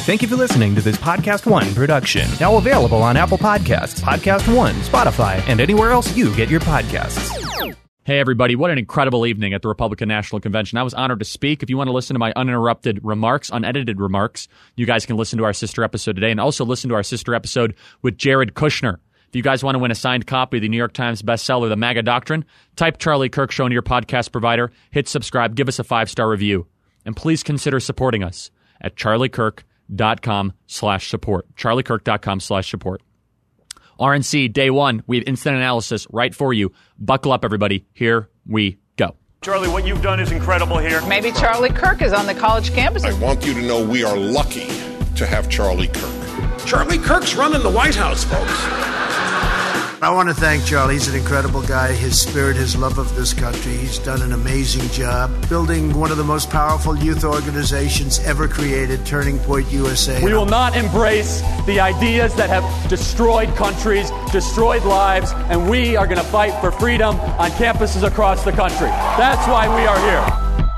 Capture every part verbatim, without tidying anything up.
Thank you for listening to this Podcast One production. Now available on Apple Podcasts, Podcast One, Spotify, and anywhere else you get your podcasts. Hey, everybody. What an incredible evening at the Republican National Convention. I was honored to speak. If you want to listen to my uninterrupted remarks, unedited remarks, you guys can listen to our sister episode today and also listen to our sister episode with Jared Kushner. If you guys want to win a signed copy of the New York Times bestseller, The MAGA Doctrine, type Charlie Kirk Show into your podcast provider, hit subscribe, give us a five-star review, and please consider supporting us at charliekirk.com slash support. charliekirk.com slash support. R N C, day one, we have instant analysis right for you. Buckle up, everybody. Here we go. Charlie, what you've done is incredible here. Maybe Charlie Kirk is on the college campus. I want you to know we are lucky to have Charlie Kirk. Charlie Kirk's running the White House, folks. I want to thank Charlie. He's an incredible guy. His spirit, his love of this country. He's done an amazing job building one of the most powerful youth organizations ever created, Turning Point U S A. We will not embrace the ideas that have destroyed countries, destroyed lives, and we are going to fight for freedom on campuses across the country. That's why we are here.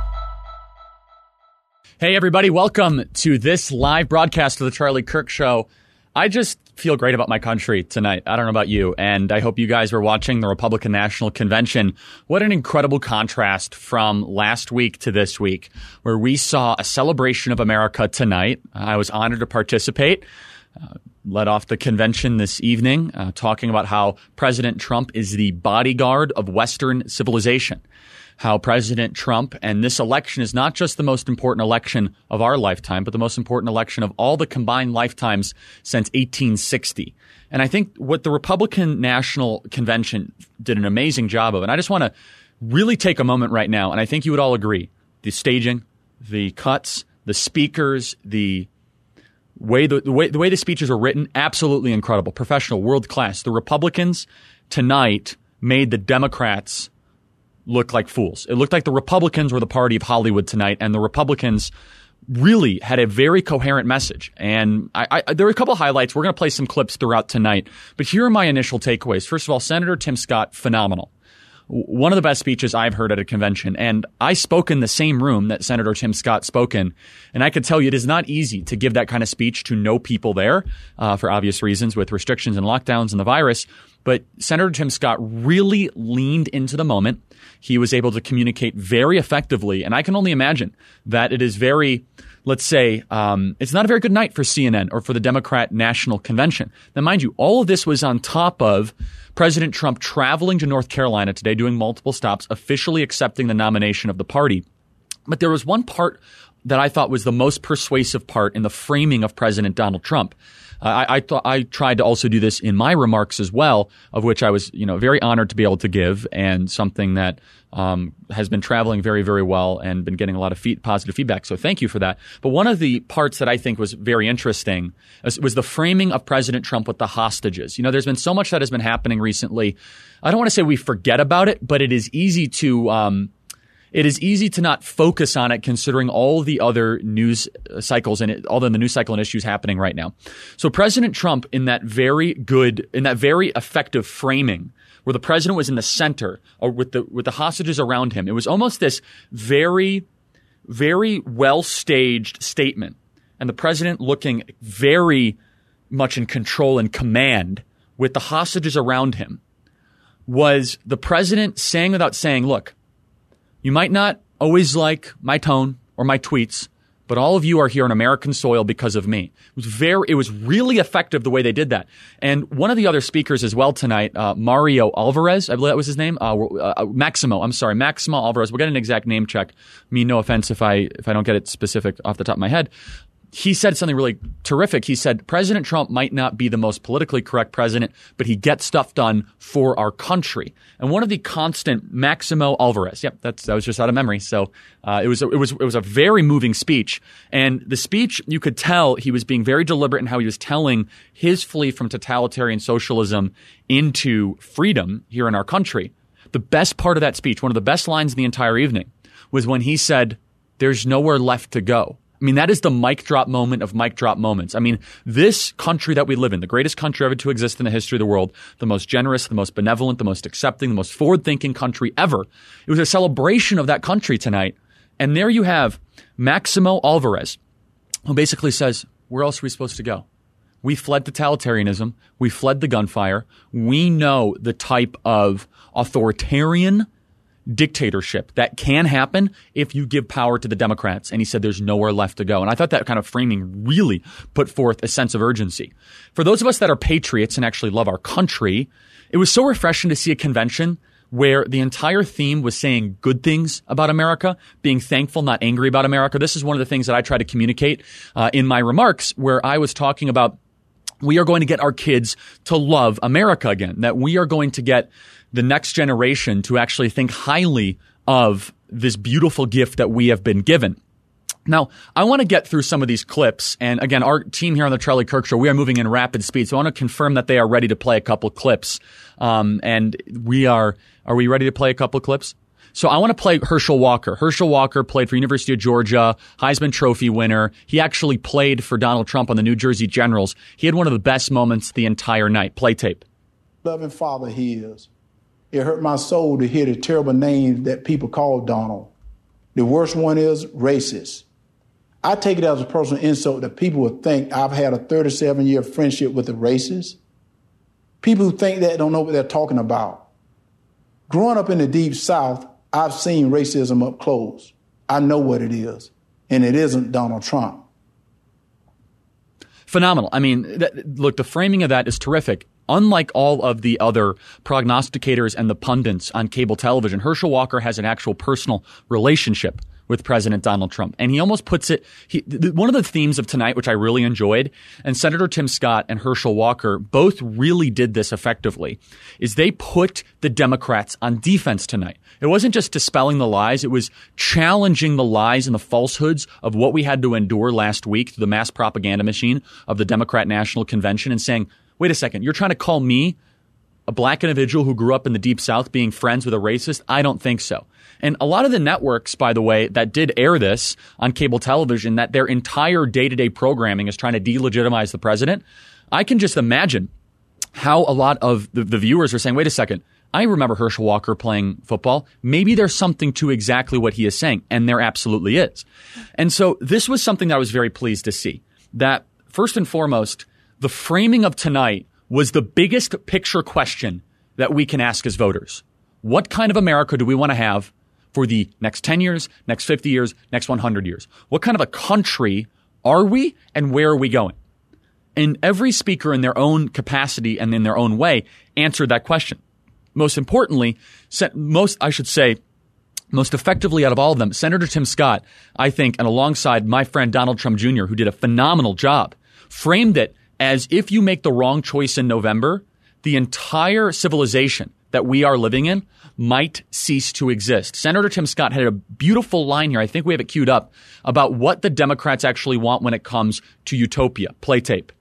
Hey, everybody. Welcome to this live broadcast of the Charlie Kirk Show. I just feel great about my country tonight. I don't know about you, and I hope you guys were watching the Republican National Convention. What an incredible contrast from last week to this week, where we saw a celebration of America tonight. I was honored to participate. Uh, led off the convention this evening, uh, talking about how President Trump is the bodyguard of Western civilization. How President Trump and this election is not just the most important election of our lifetime, but the most important election of all the combined lifetimes since eighteen sixty. And I think what the Republican National Convention did an amazing job of, and I just want to really take a moment right now, and I think you would all agree, the staging, the cuts, the speakers, the way the, the way the way the speeches are written, absolutely incredible, professional, world class. The Republicans tonight made the Democrats look like fools. It looked like the Republicans were the party of Hollywood tonight, and the Republicans really had a very coherent message. And I, I, there are a couple of highlights. We're going to play some clips throughout tonight, but here are my initial takeaways. First of all, Senator Tim Scott, phenomenal. One of the best speeches I've heard at a convention, and I spoke in the same room that Senator Tim Scott spoke in, and I could tell you it is not easy to give that kind of speech to no people there, uh, for obvious reasons with restrictions and lockdowns and the virus. But Senator Tim Scott really leaned into the moment. He was able to communicate very effectively, and I can only imagine that it is very, let's say, um, it's not a very good night for C N N or for the Democrat National Convention. Now, mind you, all of this was on top of President Trump traveling to North Carolina today, doing multiple stops, officially accepting the nomination of the party. But there was one part that I thought was the most persuasive part in the framing of President Donald Trump. Uh, I, I thought I tried to also do this in my remarks as well, of which I was, you know, very honored to be able to give, and something that um, has been traveling very, very well and been getting a lot of feed, positive feedback. So thank you for that. But one of the parts that I think was very interesting was, was the framing of President Trump with the hostages. You know, there's been so much that has been happening recently. I don't want to say we forget about it, but it is easy to um, It is easy to not focus on it considering all the other news cycles and it, all the news cycle and issues happening right now. So President Trump, in that very good, in that very effective framing, where the president was in the center or with the with the hostages around him, it was almost this very, very well staged statement, and the president looking very much in control and command with the hostages around him, was the president saying without saying, look, you might not always like my tone or my tweets, but all of you are here on American soil because of me. It was very, it was really effective the way they did that. And one of the other speakers as well tonight, uh, Mario Alvarez, I believe that was his name, uh, uh, Maximo. I'm sorry, Maximo Alvarez. We'll get an exact name check. I mean, no offense if I if I don't get it specific off the top of my head. He said something really terrific. He said, President Trump might not be the most politically correct president, but he gets stuff done for our country. And one of the constant, Maximo Alvarez. Yep, that's, that was just out of memory. So uh, it was a, it was it was a very moving speech. And the speech, you could tell he was being very deliberate in how he was telling his flee from totalitarian socialism into freedom here in our country. The best part of that speech, one of the best lines in the entire evening, was when he said, "There's nowhere left to go." I mean, that is the mic drop moment of mic drop moments. I mean, this country that we live in, the greatest country ever to exist in the history of the world, the most generous, the most benevolent, the most accepting, the most forward-thinking country ever. It was a celebration of that country tonight. And there you have Maximo Alvarez, who basically says, where else are we supposed to go? We fled totalitarianism. We fled the gunfire. We know the type of authoritarian dictatorship that can happen if you give power to the Democrats. And he said there's nowhere left to go. And I thought that kind of framing really put forth a sense of urgency. For those of us that are patriots and actually love our country, it was so refreshing to see a convention where the entire theme was saying good things about America, being thankful, not angry about America. This is one of the things that I try to communicate uh, in my remarks, where I was talking about we are going to get our kids to love America again, that we are going to get the next generation to actually think highly of this beautiful gift that we have been given. Now, I want to get through some of these clips. And again, our team here on the Charlie Kirk Show, we are moving in rapid speed. So I want to confirm that they are ready to play a couple clips. Um, and we are, are we ready to play a couple clips? So I want to play Herschel Walker. Herschel Walker played for University of Georgia, Heisman Trophy winner. He actually played for Donald Trump on the New Jersey Generals. He had one of the best moments the entire night. Play tape. Loving father he is. It hurt my soul to hear the terrible names that people call Donald. The worst one is racist. I take it as a personal insult that people would think I've had a thirty-seven year friendship with a racist. People who think that don't know what they're talking about. Growing up in the Deep South, I've seen racism up close. I know what it is, and it isn't Donald Trump. Phenomenal. I mean, that, look, the framing of that is terrific. Unlike all of the other prognosticators and the pundits on cable television, Herschel Walker has an actual personal relationship with President Donald Trump. And he almost puts it he, th- – one of the themes of tonight, which I really enjoyed, and Senator Tim Scott and Herschel Walker both really did this effectively, is they put the Democrats on defense tonight. It wasn't just dispelling the lies. It was challenging the lies and the falsehoods of what we had to endure last week through the mass propaganda machine of the Democrat National Convention and saying, wait a second, you're trying to call me a black individual who grew up in the Deep South being friends with a racist? I don't think so. And a lot of the networks, by the way, that did air this on cable television, that their entire day-to-day programming is trying to delegitimize the president, I can just imagine how a lot of the, the viewers are saying, wait a second, I remember Herschel Walker playing football. Maybe there's something to exactly what he is saying, and there absolutely is. And so this was something that I was very pleased to see, that first and foremost, the framing of tonight was the biggest picture question that we can ask as voters. What kind of America do we want to have for the next ten years, next fifty years, next one hundred years? What kind of a country are we, and where are we going? And every speaker in their own capacity and in their own way answered that question. Most importantly, most, I should say, most effectively out of all of them, Senator Tim Scott, I think, and alongside my friend Donald Trump Junior, who did a phenomenal job, framed it as if you make the wrong choice in November, the entire civilization that we are living in might cease to exist. Senator Tim Scott had a beautiful line here, I think we have it queued up, about what the Democrats actually want when it comes to utopia. Play tape.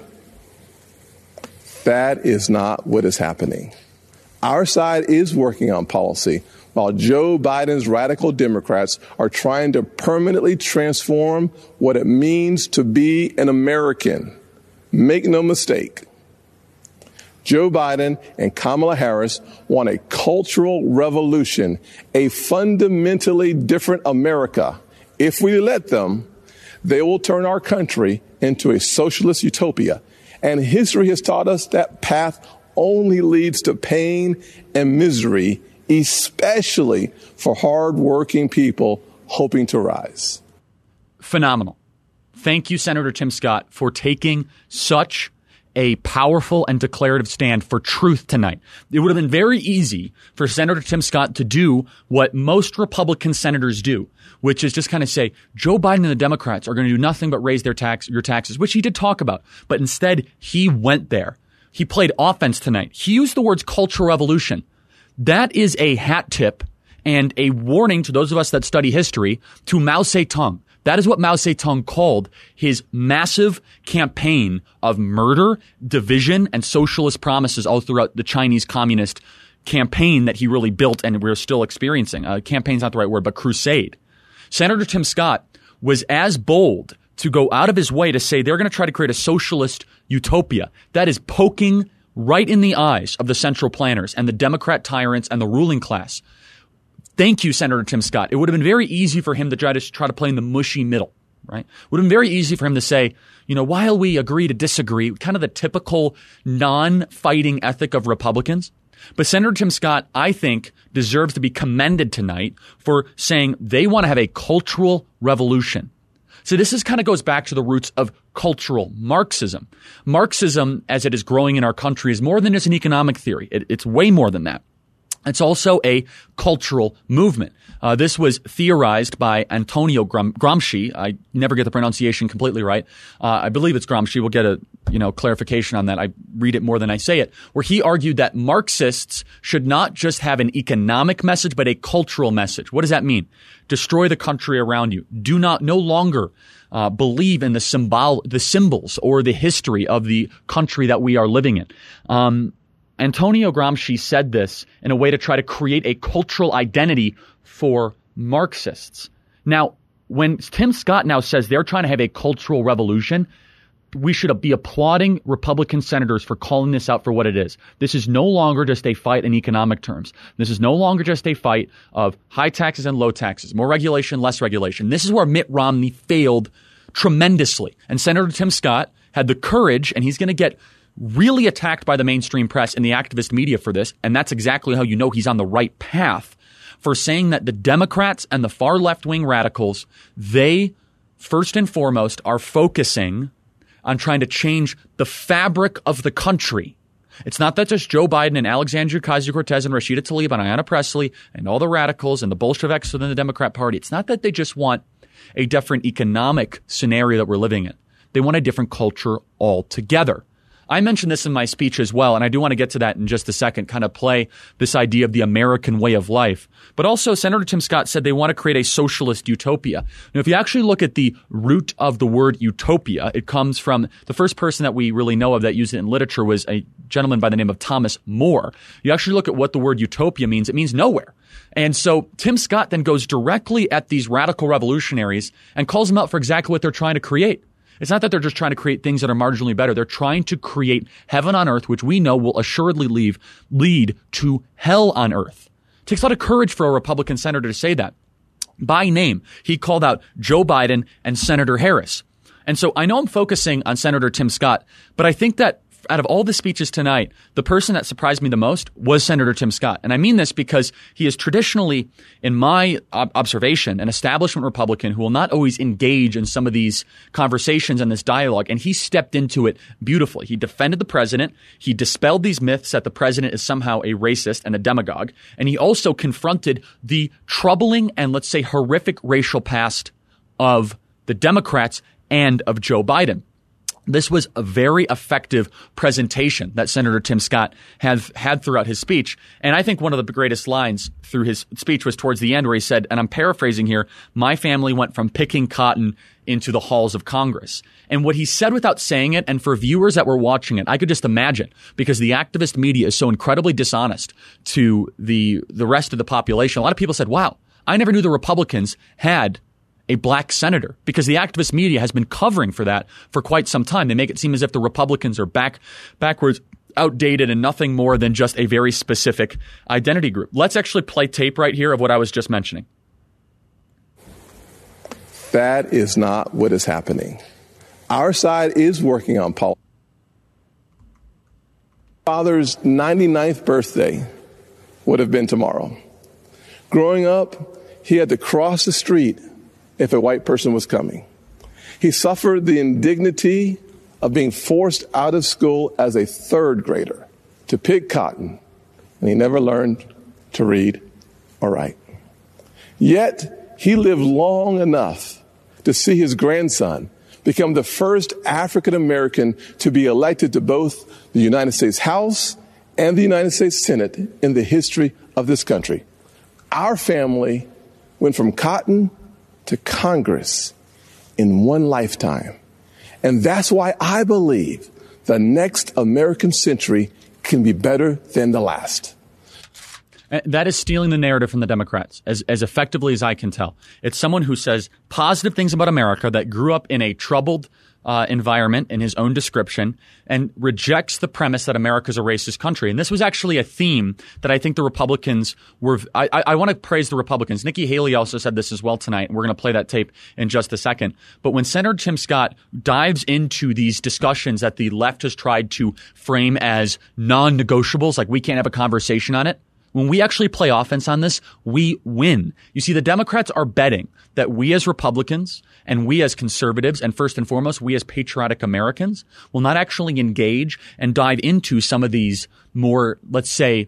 That is not what is happening. Our side is working on policy, while Joe Biden's radical Democrats are trying to permanently transform what it means to be an American. Make no mistake, Joe Biden and Kamala Harris want a cultural revolution, a fundamentally different America. If we let them, they will turn our country into a socialist utopia. And history has taught us that path only leads to pain and misery, especially for hardworking people hoping to rise. Phenomenal. Thank you, Senator Tim Scott, for taking such a powerful and declarative stand for truth tonight. It would have been very easy for Senator Tim Scott to do what most Republican senators do, which is just kind of say, Joe Biden and the Democrats are going to do nothing but raise their tax, your taxes, which he did talk about. But instead, he went there. He played offense tonight. He used the words cultural revolution. That is a hat tip and a warning to those of us that study history to Mao Zedong. That is what Mao Zedong called his massive campaign of murder, division, and socialist promises all throughout the Chinese communist campaign that he really built and we're still experiencing. Uh, campaign's not the right word, but crusade. Senator Tim Scott was as bold to go out of his way to say they're going to try to create a socialist utopia. That is poking right in the eyes of the central planners and the Democrat tyrants and the ruling class. Thank you, Senator Tim Scott. It would have been very easy for him to try to try to play in the mushy middle. right? It would have been very easy for him to say, you know, while we agree to disagree, kind of the typical non-fighting ethic of Republicans. But Senator Tim Scott, I think, deserves to be commended tonight for saying they want to have a cultural revolution. So this is kind of goes back to the roots of cultural Marxism. Marxism, as it is growing in our country, is more than just an economic theory. It, it's way more than that. It's also a cultural movement. Uh, this was theorized by Antonio Gram- Gramsci. I never get the pronunciation completely right. Uh, I believe it's Gramsci. We'll get a you know clarification on that. I read it more than I say it. Where he argued that Marxists should not just have an economic message, but a cultural message. What does that mean? Destroy the country around you. Do not no longer uh, believe in the symbol, the symbols, or the history of the country that we are living in. Um, Antonio Gramsci said this in a way to try to create a cultural identity for Marxists. Now, when Tim Scott now says they're trying to have a cultural revolution, we should be applauding Republican senators for calling this out for what it is. This is no longer just a fight in economic terms. This is no longer just a fight of high taxes and low taxes, more regulation, less regulation. This is where Mitt Romney failed tremendously. And Senator Tim Scott had the courage, and he's going to get really attacked by the mainstream press and the activist media for this, and that's exactly how you know he's on the right path, for saying that the Democrats and the far left-wing radicals, they, first and foremost, are focusing on trying to change the fabric of the country. It's not that just Joe Biden and Alexandria Ocasio-Cortez and Rashida Tlaib and Ayanna Pressley and all the radicals and the Bolsheviks within the Democrat Party. It's not that they just want a different economic scenario that we're living in. They want a different culture altogether. I mentioned this in my speech as well, and I do want to get to that in just a second, kind of play this idea of the American way of life. But also, Senator Tim Scott said they want to create a socialist utopia. Now, if you actually look at the root of the word utopia, it comes from the first person that we really know of that used it in literature was a gentleman by the name of Thomas More. You actually look at what the word utopia means. It means nowhere. And so Tim Scott then goes directly at these radical revolutionaries and calls them out for exactly what they're trying to create. It's not that they're just trying to create things that are marginally better. They're trying to create heaven on earth, which we know will assuredly leave, lead to hell on earth. It takes a lot of courage for a Republican senator to say that. By name, he called out Joe Biden and Senator Harris. And so I know I'm focusing on Senator Tim Scott, but I think that out of all the speeches tonight, the person that surprised me the most was Senator Tim Scott. And I mean this because he is traditionally, in my observation, an establishment Republican who will not always engage in some of these conversations and this dialogue. And he stepped into it beautifully. He defended the president. He dispelled these myths that the president is somehow a racist and a demagogue. And he also confronted the troubling and, let's say, horrific racial past of the Democrats and of Joe Biden. This was a very effective presentation that Senator Tim Scott have had throughout his speech. And I think one of the greatest lines through his speech was towards the end where he said, and I'm paraphrasing here, my family went from picking cotton into the halls of Congress. And what he said without saying it, and for viewers that were watching it, I could just imagine, because the activist media is so incredibly dishonest to the, the rest of the population. A lot of people said, wow, I never knew the Republicans had a black senator, because the activist media has been covering for that for quite some time. They make it seem as if the Republicans are back, backwards, outdated, and nothing more than just a very specific identity group. Let's actually play tape right here of what I was just mentioning. That is not what is happening. Our side is working on policy. Father's ninety-ninth birthday would have been tomorrow. Growing up, he had to cross the street if a white person was coming. He suffered the indignity of being forced out of school as a third grader to pick cotton, and he never learned to read or write. Yet, he lived long enough to see his grandson become the first African American to be elected to both the United States House and the United States Senate in the history of this country. Our family went from cotton to Congress in one lifetime. And that's why I believe the next American century can be better than the last. That is stealing the narrative from the Democrats, as, as effectively as I can tell. It's someone who says positive things about America that grew up in a troubled uh, environment in his own description and rejects the premise that America is a racist country. And this was actually a theme that I think the Republicans were – I, I want to praise the Republicans. Nikki Haley also said this as well tonight. We're going to play that tape in just a second. But when Senator Tim Scott dives into these discussions that the left has tried to frame as non-negotiables, like we can't have a conversation on it, when we actually play offense on this, we win. You see, the Democrats are betting that we as Republicans and we as conservatives, and first and foremost, we as patriotic Americans, will not actually engage and dive into some of these more, let's say,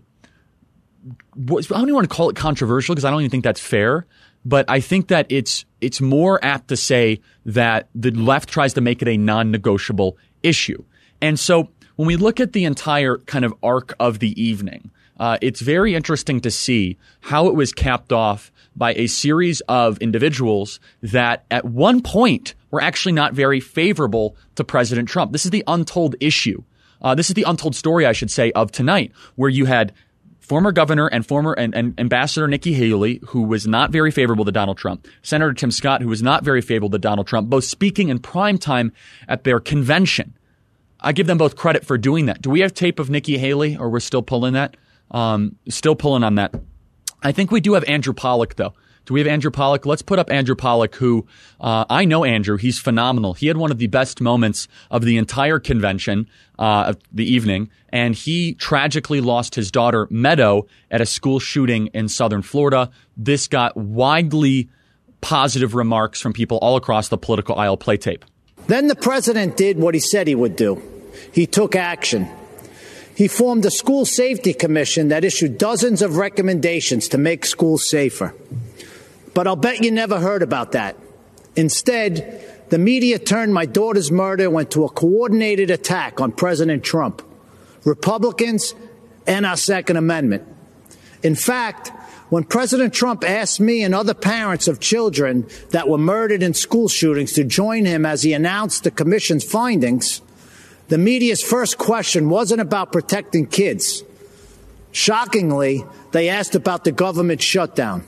I don't even want to call it controversial because I don't even think that's fair. But I think that it's it's more apt to say that the left tries to make it a non-negotiable issue. And so when we look at the entire kind of arc of the evening, Uh, it's very interesting to see how it was capped off by a series of individuals that at one point were actually not very favorable to President Trump. This is the untold issue. Uh, this is the untold story, I should say, of tonight, where you had former governor and former and, and Ambassador Nikki Haley, who was not very favorable to Donald Trump, Senator Tim Scott, who was not very favorable to Donald Trump, both speaking in prime time at their convention. I give them both credit for doing that. Do we have tape of Nikki Haley, or we're still pulling that? Um, still pulling on that. I think we do have Andrew Pollack, though. Do we have Andrew Pollack? Let's put up Andrew Pollack, who uh, I know Andrew. He's phenomenal. He had one of the best moments of the entire convention, uh, of the evening, and he tragically lost his daughter, Meadow, at a school shooting in southern Florida. This got widely positive remarks from people all across the political aisle. Play tape. Then the president did what he said he would do. He took action. He formed a school safety commission that issued dozens of recommendations to make schools safer. But I'll bet you never heard about that. Instead, the media turned my daughter's murder into a coordinated attack on President Trump, Republicans, and our Second Amendment. In fact, when President Trump asked me and other parents of children that were murdered in school shootings to join him as he announced the commission's findings, the media's first question wasn't about protecting kids. Shockingly, they asked about the government shutdown.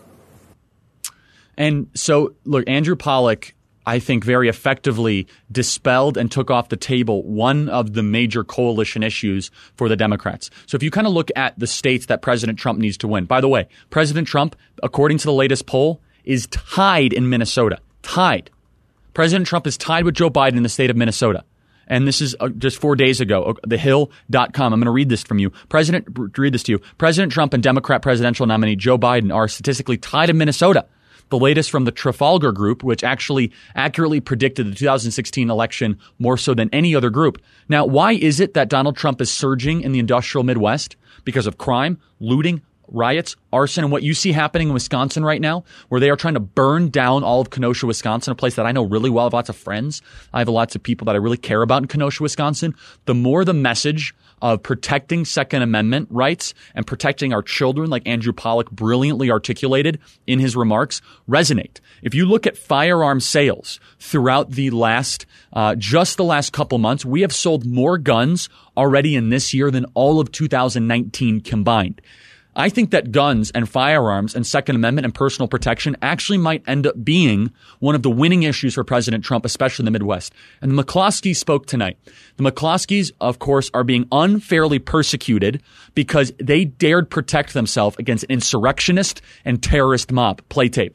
And so, look, Andrew Pollack, I think, very effectively dispelled and took off the table one of the major coalition issues for the Democrats. So if you kind of look at the states that President Trump needs to win, by the way, President Trump, according to the latest poll, is tied in Minnesota. Tied. President Trump is tied with Joe Biden in the state of Minnesota. And this is uh, just four days ago, the hill dot com. I'm going to read this from you. President, read this to you. President Trump and Democrat presidential nominee Joe Biden are statistically tied in Minnesota. The latest from the Trafalgar Group, which actually accurately predicted the two thousand sixteen election more so than any other group. Now, why is it that Donald Trump is surging in the industrial Midwest? Because of crime, looting, riots, arson, and what you see happening in Wisconsin right now, where they are trying to burn down all of Kenosha, Wisconsin, a place that I know really well. I have lots of friends. I have lots of people that I really care about in Kenosha, Wisconsin. The more the message of protecting Second Amendment rights and protecting our children, like Andrew Pollack brilliantly articulated in his remarks, resonate. If you look at firearm sales throughout the last, uh, just the last couple months, we have sold more guns already in this year than all of two thousand nineteen combined. I think that guns and firearms and Second Amendment and personal protection actually might end up being one of the winning issues for President Trump, especially in the Midwest. And the McCloskeys spoke tonight. The McCloskeys, of course, are being unfairly persecuted because they dared protect themselves against an insurrectionist and terrorist mob. Play tape.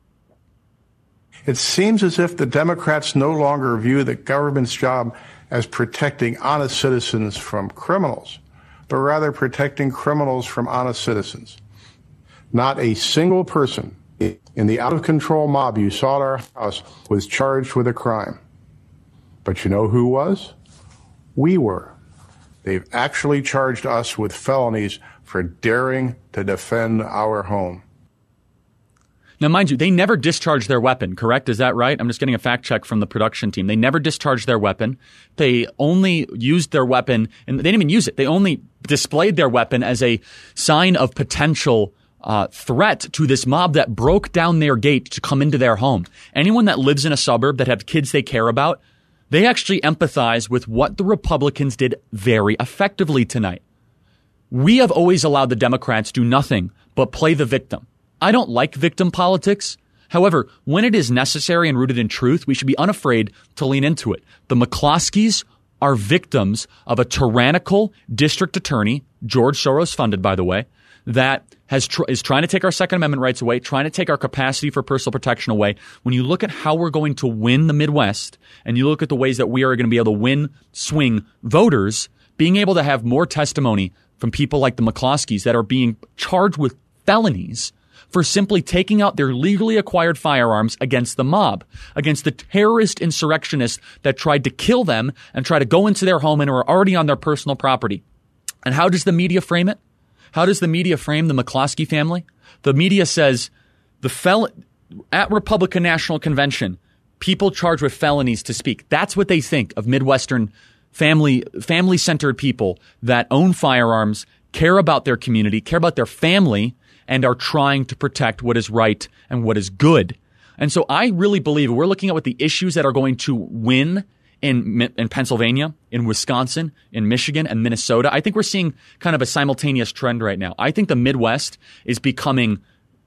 It seems as if the Democrats no longer view the government's job as protecting honest citizens from criminals, but rather protecting criminals from honest citizens. Not a single person in the out-of-control mob you saw at our house was charged with a crime. But you know who was? We were. They've actually charged us with felonies for daring to defend our home. Now, mind you, they never discharged their weapon, correct? Is that right? I'm just getting a fact check from the production team. They never discharged their weapon. They only used their weapon, and they didn't even use it. They only displayed their weapon as a sign of potential uh, threat to this mob that broke down their gate to come into their home. Anyone that lives in a suburb that have kids they care about, they actually empathize with what the Republicans did very effectively tonight. We have always allowed the Democrats do nothing but play the victim. I don't like victim politics. However, when it is necessary and rooted in truth, we should be unafraid to lean into it. The McCloskeys are victims of a tyrannical district attorney, George Soros funded, by the way, that has tr- is trying to take our Second Amendment rights away, trying to take our capacity for personal protection away. When you look at how we're going to win the Midwest, and you look at the ways that we are going to be able to win swing voters, being able to have more testimony from people like the McCloskeys that are being charged with felonies for simply taking out their legally acquired firearms against the mob, against the terrorist insurrectionists that tried to kill them and try to go into their home and are already on their personal property. And how does the media frame it? How does the media frame the McCloskey family? The media says the fel- at Republican National Convention, people charged with felonies to speak. That's what they think of Midwestern family, family-centered people that own firearms, care about their community, care about their family, and are trying to protect what is right and what is good. And so I really believe we're looking at what the issues that are going to win in in Pennsylvania, in Wisconsin, in Michigan, and Minnesota. I think we're seeing kind of a simultaneous trend right now. I think the Midwest is becoming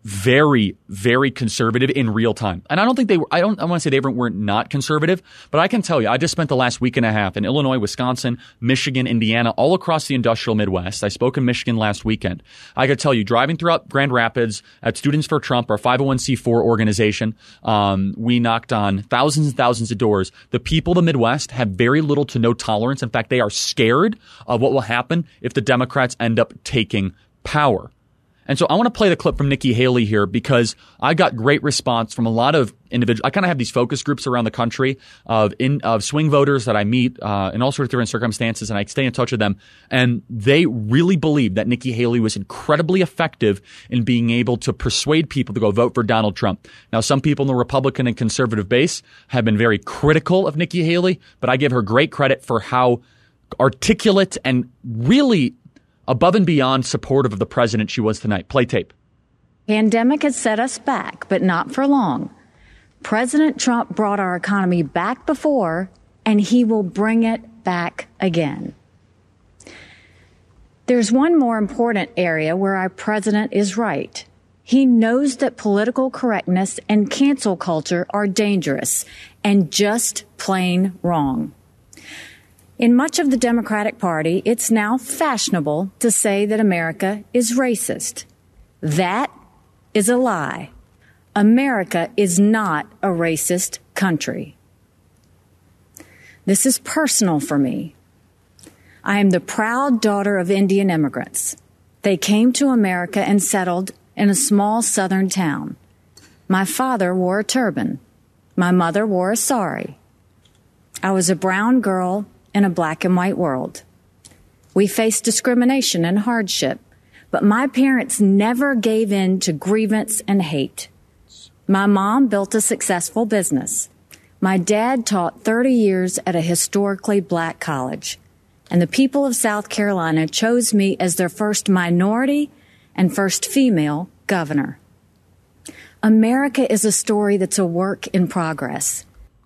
very, very conservative in real time. And I don't think they were, I don't, I want to say they weren't not conservative, but I can tell you, I just spent the last week and a half in Illinois, Wisconsin, Michigan, Indiana, all across the industrial Midwest. I spoke in Michigan last weekend. I could tell you, driving throughout Grand Rapids at Students for Trump, our five oh one c four organization, um, we knocked on thousands and thousands of doors. The people of the Midwest have very little to no tolerance. In fact, they are scared of what will happen if the Democrats end up taking power. And so I want to play the clip from Nikki Haley here because I got great response from a lot of individuals. I kind of have these focus groups around the country of in, of swing voters that I meet uh, in all sorts of different circumstances, and I stay in touch with them. And they really believe that Nikki Haley was incredibly effective in being able to persuade people to go vote for Donald Trump. Now, some people in the Republican and conservative base have been very critical of Nikki Haley, but I give her great credit for how articulate and really above and beyond supportive of the president she was tonight. Play tape. Pandemic has set us back, but not for long. President Trump brought our economy back before, and he will bring it back again. There's one more important area where our president is right. He knows that political correctness and cancel culture are dangerous and just plain wrong. In much of the Democratic Party, it's now fashionable to say that America is racist. That is a lie. America is not a racist country. This is personal for me. I am the proud daughter of Indian immigrants. They came to America and settled in a small southern town. My father wore a turban. My mother wore a sari. I was a brown girl in a black and white world. We faced discrimination and hardship, but my parents never gave in to grievance and hate. My mom built a successful business. My dad taught thirty years at a historically black college, and the people of South Carolina chose me as their first minority and first female governor. America is a story that's a work in progress.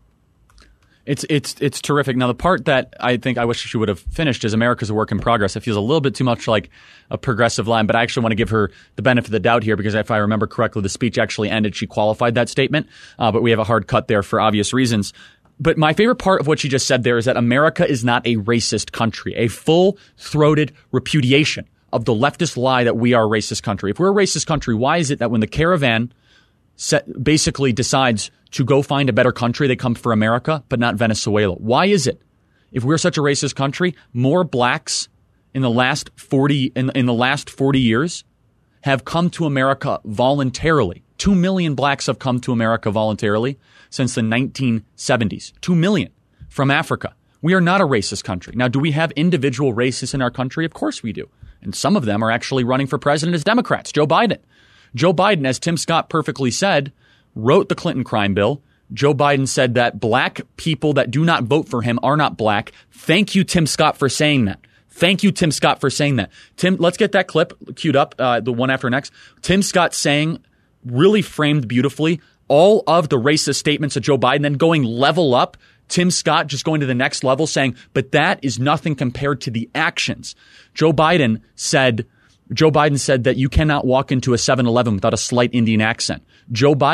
It's it's it's terrific. Now, the part that I think I wish she would have finished is America's a work in progress. It feels a little bit too much like a progressive line, but I actually want to give her the benefit of the doubt here because if I remember correctly, the speech actually ended. She qualified that statement, uh, but we have a hard cut there for obvious reasons. But my favorite part of what she just said there is that America is not a racist country, a full-throated repudiation of the leftist lie that we are a racist country. If we're a racist country, why is it that when the caravan set, basically decides to go find a better country, they come for America, but not Venezuela? Why is it, if we're such a racist country, more blacks in the last forty in, in the last forty years have come to America voluntarily? Two million blacks have come to America voluntarily since the nineteen seventies. Two million from Africa. We are not a racist country. Now, do we have individual racists in our country? Of course we do. And some of them are actually running for president as Democrats. Joe Biden. Joe Biden, as Tim Scott perfectly said, wrote the Clinton crime bill. Joe Biden said that black people that do not vote for him are not black. Thank you, Tim Scott, for saying that. Thank you, Tim Scott, for saying that. Tim, let's get that clip queued up, uh, the one after next. Tim Scott saying, really framed beautifully, all of the racist statements of Joe Biden, then going level up. Tim Scott just going to the next level saying, but that is nothing compared to the actions. Joe Biden said, Joe Biden said that you cannot walk into a seven eleven without a slight Indian accent. Joe Biden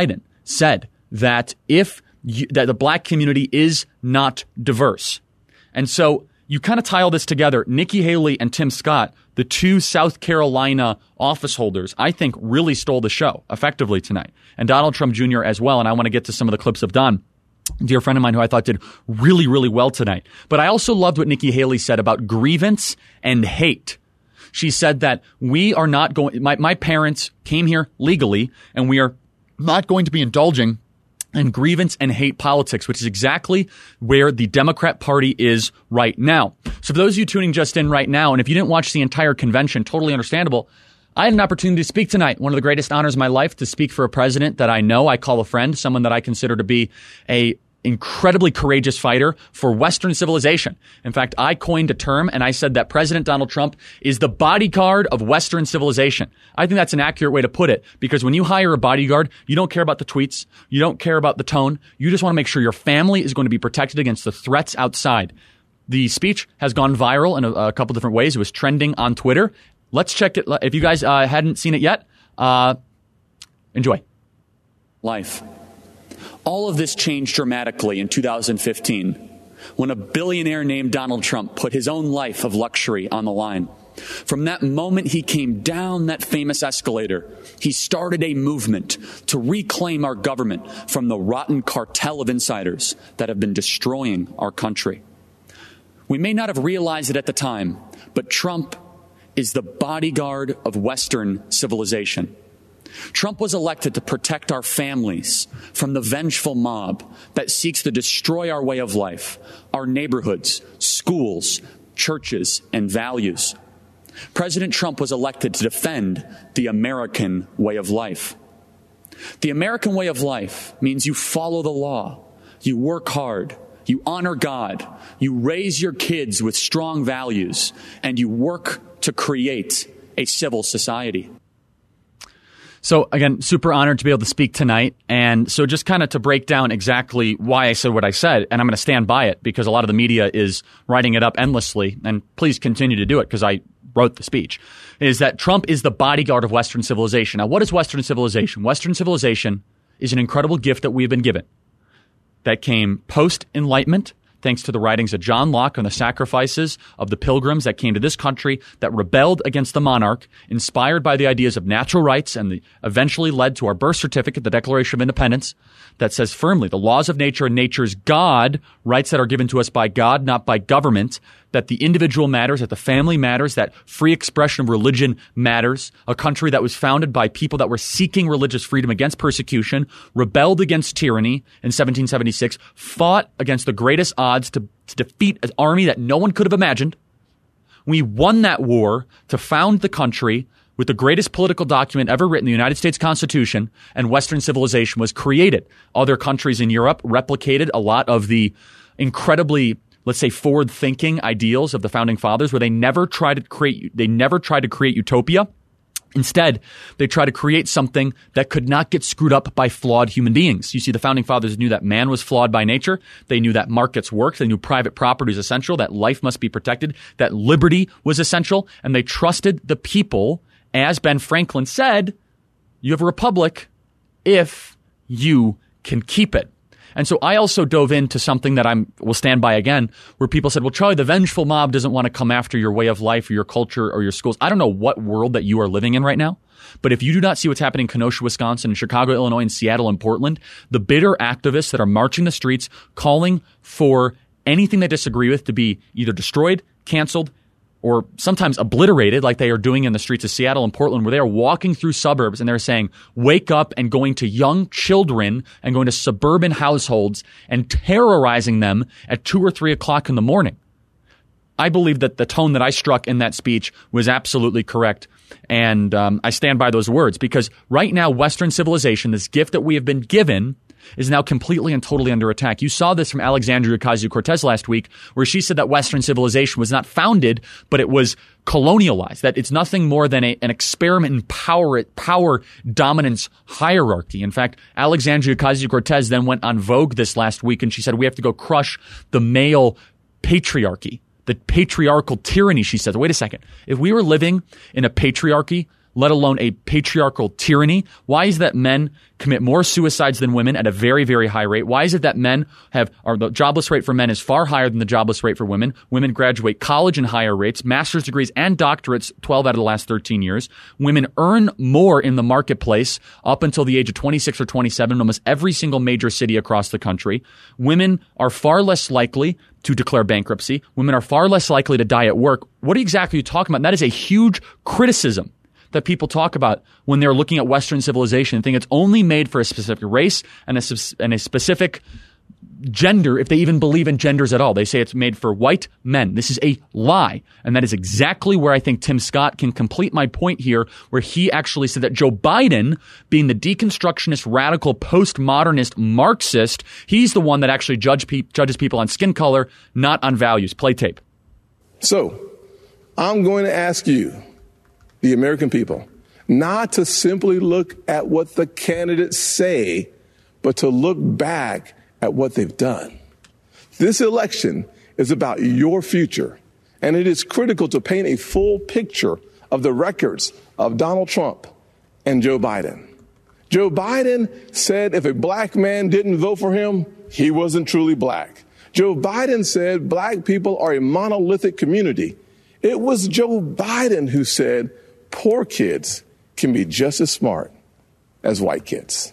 said that if you, that the black community is not diverse. And so you kind of tie all this together. Nikki Haley and Tim Scott, the two South Carolina office holders, I think really stole the show effectively tonight. And Donald Trump Junior as well. And I want to get to some of the clips of Don, dear friend of mine who I thought did really, really well tonight. But I also loved what Nikki Haley said about grievance and hate. She said that we are not going, my, my parents came here legally, and we are not going to be indulging in grievance and hate politics, which is exactly where the Democrat Party is right now. So for those of you tuning just in right now, and if you didn't watch the entire convention, totally understandable, I had an opportunity to speak tonight. One of the greatest honors of my life, to speak for a president that I know, I call a friend, someone that I consider to be a incredibly courageous fighter for Western civilization. In fact, I coined a term and I said that President Donald Trump is the bodyguard of Western civilization. I think that's an accurate way to put it, because when you hire a bodyguard, you don't care about the tweets. You don't care about the tone. You just want to make sure your family is going to be protected against the threats outside. The speech has gone viral in a, a couple different ways. It was trending on Twitter. Let's check it. If you guys uh, hadn't seen it yet, uh, enjoy. Life. All of this changed dramatically in two thousand fifteen when a billionaire named Donald Trump put his own life of luxury on the line. From that moment he came down that famous escalator, he started a movement to reclaim our government from the rotten cartel of insiders that have been destroying our country. We may not have realized it at the time, but Trump is the bodyguard of Western civilization. Trump was elected to protect our families from the vengeful mob that seeks to destroy our way of life, our neighborhoods, schools, churches, and values. President Trump was elected to defend the American way of life. The American way of life means you follow the law, you work hard, you honor God, you raise your kids with strong values, and you work to create a civil society. So again, super honored to be able to speak tonight. And so just kind of to break down exactly why I said what I said, and I'm going to stand by it because a lot of the media is writing it up endlessly, and please continue to do it because I wrote the speech, is that Trump is the bodyguard of Western civilization. Now, what is Western civilization? Western civilization is an incredible gift that we have been given that came post-Enlightenment, thanks to the writings of John Locke and the sacrifices of the pilgrims that came to this country that rebelled against the monarch, inspired by the ideas of natural rights, and the, eventually led to our birth certificate, the Declaration of Independence, that says firmly the laws of nature and nature's God, rights that are given to us by God, not by government, that the individual matters, that the family matters, that free expression of religion matters, a country that was founded by people that were seeking religious freedom against persecution, rebelled against tyranny in seventeen seventy-six, fought against the greatest odds to, to defeat an army that no one could have imagined. We won that war to found the country with the greatest political document ever written, the United States Constitution, and Western civilization was created. Other countries in Europe replicated a lot of the incredibly, let's say, forward-thinking ideals of the founding fathers, where they never tried to create, they never tried to create utopia. Instead, they tried to create something that could not get screwed up by flawed human beings. You see, the founding fathers knew that man was flawed by nature. They knew that markets worked. They knew private property was essential, that life must be protected, that liberty was essential, and they trusted the people. As Ben Franklin said, you have a republic if you can keep it. And so I also dove into something that I will stand by again, where people said, well, Charlie, the vengeful mob doesn't want to come after your way of life or your culture or your schools. I don't know what world that you are living in right now, but if you do not see what's happening in Kenosha, Wisconsin, in Chicago, Illinois, and Seattle and Portland, the bitter activists that are marching the streets calling for anything they disagree with to be either destroyed, canceled, or sometimes obliterated, like they are doing in the streets of Seattle and Portland, where they are walking through suburbs and they're saying, wake up, and going to young children and going to suburban households and terrorizing them at two or three o'clock in the morning. I believe that the tone that I struck in that speech was absolutely correct. And um, I stand by those words, because right now, Western civilization, this gift that we have been given, is now completely and totally under attack. You saw this from Alexandria Ocasio-Cortez last week, where she said that Western civilization was not founded, but it was colonialized, that it's nothing more than a, an experiment in power, power dominance hierarchy. In fact, Alexandria Ocasio-Cortez then went on Vogue this last week, and she said we have to go crush the male patriarchy, the patriarchal tyranny. She said, wait a second, if we were living in a patriarchy let alone a patriarchal tyranny? Why is it that men commit more suicides than women at a very, very high rate? Why is it that men have, or the jobless rate for men is far higher than the jobless rate for women? Women graduate college in higher rates, master's degrees and doctorates twelve out of the last thirteen years. Women earn more in the marketplace up until the age of twenty-six or twenty-seven in almost every single major city across the country. Women are far less likely to declare bankruptcy. Women are far less likely to die at work. What exactly are you talking about? And that is a huge criticism that people talk about when they're looking at Western civilization and think it's only made for a specific race and a, and a specific gender, if they even believe in genders at all. They say it's made for white men. This is a lie. And that is exactly where I think Tim Scott can complete my point here, where he actually said that Joe Biden, being the deconstructionist, radical, postmodernist Marxist, he's the one that actually judge pe- judges people on skin color, not on values. Play tape. So I'm going to ask you, the American people, not to simply look at what the candidates say, but to look back at what they've done. This election is about your future, and it is critical to paint a full picture of the records of Donald Trump and Joe Biden. Joe Biden said if a black man didn't vote for him, he wasn't truly black. Joe Biden said black people are a monolithic community. It was Joe Biden who said poor kids can be just as smart as white kids.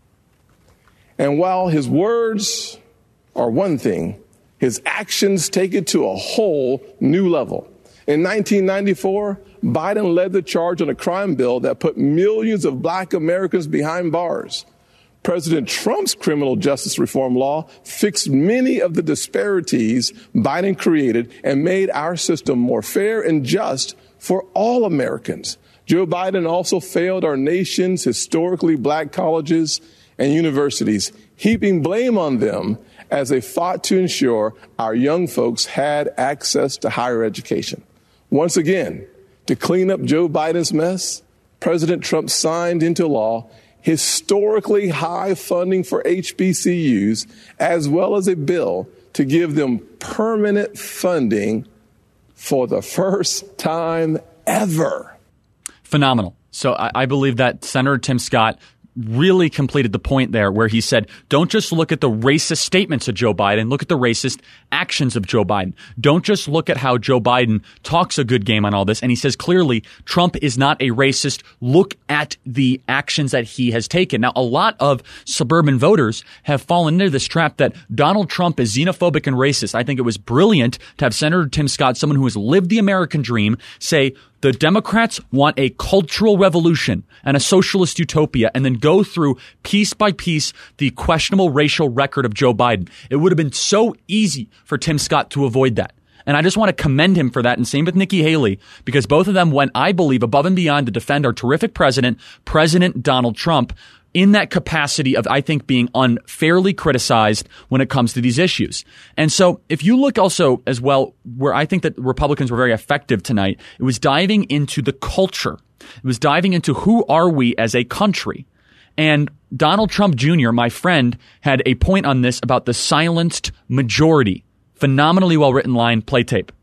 And while his words are one thing, his actions take it to a whole new level. In nineteen ninety-four, Biden led the charge on a crime bill that put millions of black Americans behind bars. President Trump's criminal justice reform law fixed many of the disparities Biden created and made our system more fair and just for all Americans. Joe Biden also failed our nation's historically black colleges and universities, heaping blame on them as they fought to ensure our young folks had access to higher education. Once again, to clean up Joe Biden's mess, President Trump signed into law historically high funding for H B C Us, as well as a bill to give them permanent funding for the first time ever. Phenomenal. So I, I believe that Senator Tim Scott really completed the point there where he said, don't just look at the racist statements of Joe Biden, look at the racist actions of Joe Biden. Don't just look at how Joe Biden talks a good game on all this. And he says clearly Trump is not a racist. Look at the actions that he has taken. Now, a lot of suburban voters have fallen into this trap that Donald Trump is xenophobic and racist. I think it was brilliant to have Senator Tim Scott, someone who has lived the American dream, say the Democrats want a cultural revolution and a socialist utopia, and then go through piece by piece the questionable racial record of Joe Biden. It would have been so easy for Tim Scott to avoid that. And I just want to commend him for that. And same with Nikki Haley, because both of them went, I believe, above and beyond to defend our terrific president, President Donald Trump, in that capacity of, I think, being unfairly criticized when it comes to these issues. And so if you look also as well, where I think that Republicans were very effective tonight, it was diving into the culture. It was diving into who are we as a country. And Donald Trump Junior, my friend, had a point on this about the silenced majority. Phenomenally well-written line. Play tape.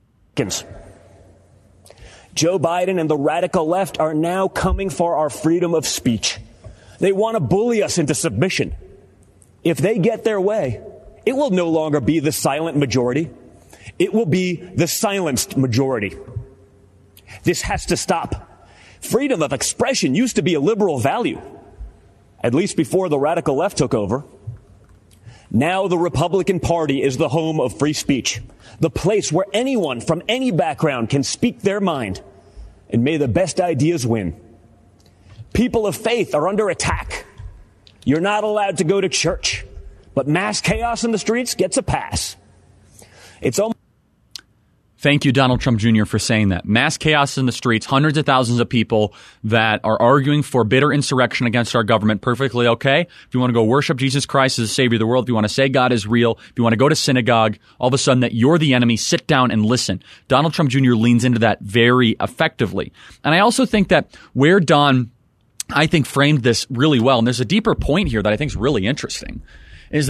Joe Biden and the radical left are now coming for our freedom of speech. They want to bully us into submission. If they get their way, it will no longer be the silent majority. It will be the silenced majority. This has to stop. Freedom of expression used to be a liberal value, at least before the radical left took over. Now the Republican Party is the home of free speech, the place where anyone from any background can speak their mind, and may the best ideas win. People of faith are under attack. You're not allowed to go to church, but mass chaos in the streets gets a pass. It's almost Thank you, Donald Trump Junior, for saying that. Mass chaos in the streets, hundreds of thousands of people that are arguing for bitter insurrection against our government. Perfectly okay. If you want to go worship Jesus Christ as the Savior of the world, if you want to say God is real, if you want to go to synagogue, all of a sudden that you're the enemy, sit down and listen. Donald Trump Junior leans into that very effectively. And I also think that where Don, I think, framed this really well, and there's a deeper point here that I think is really interesting, is that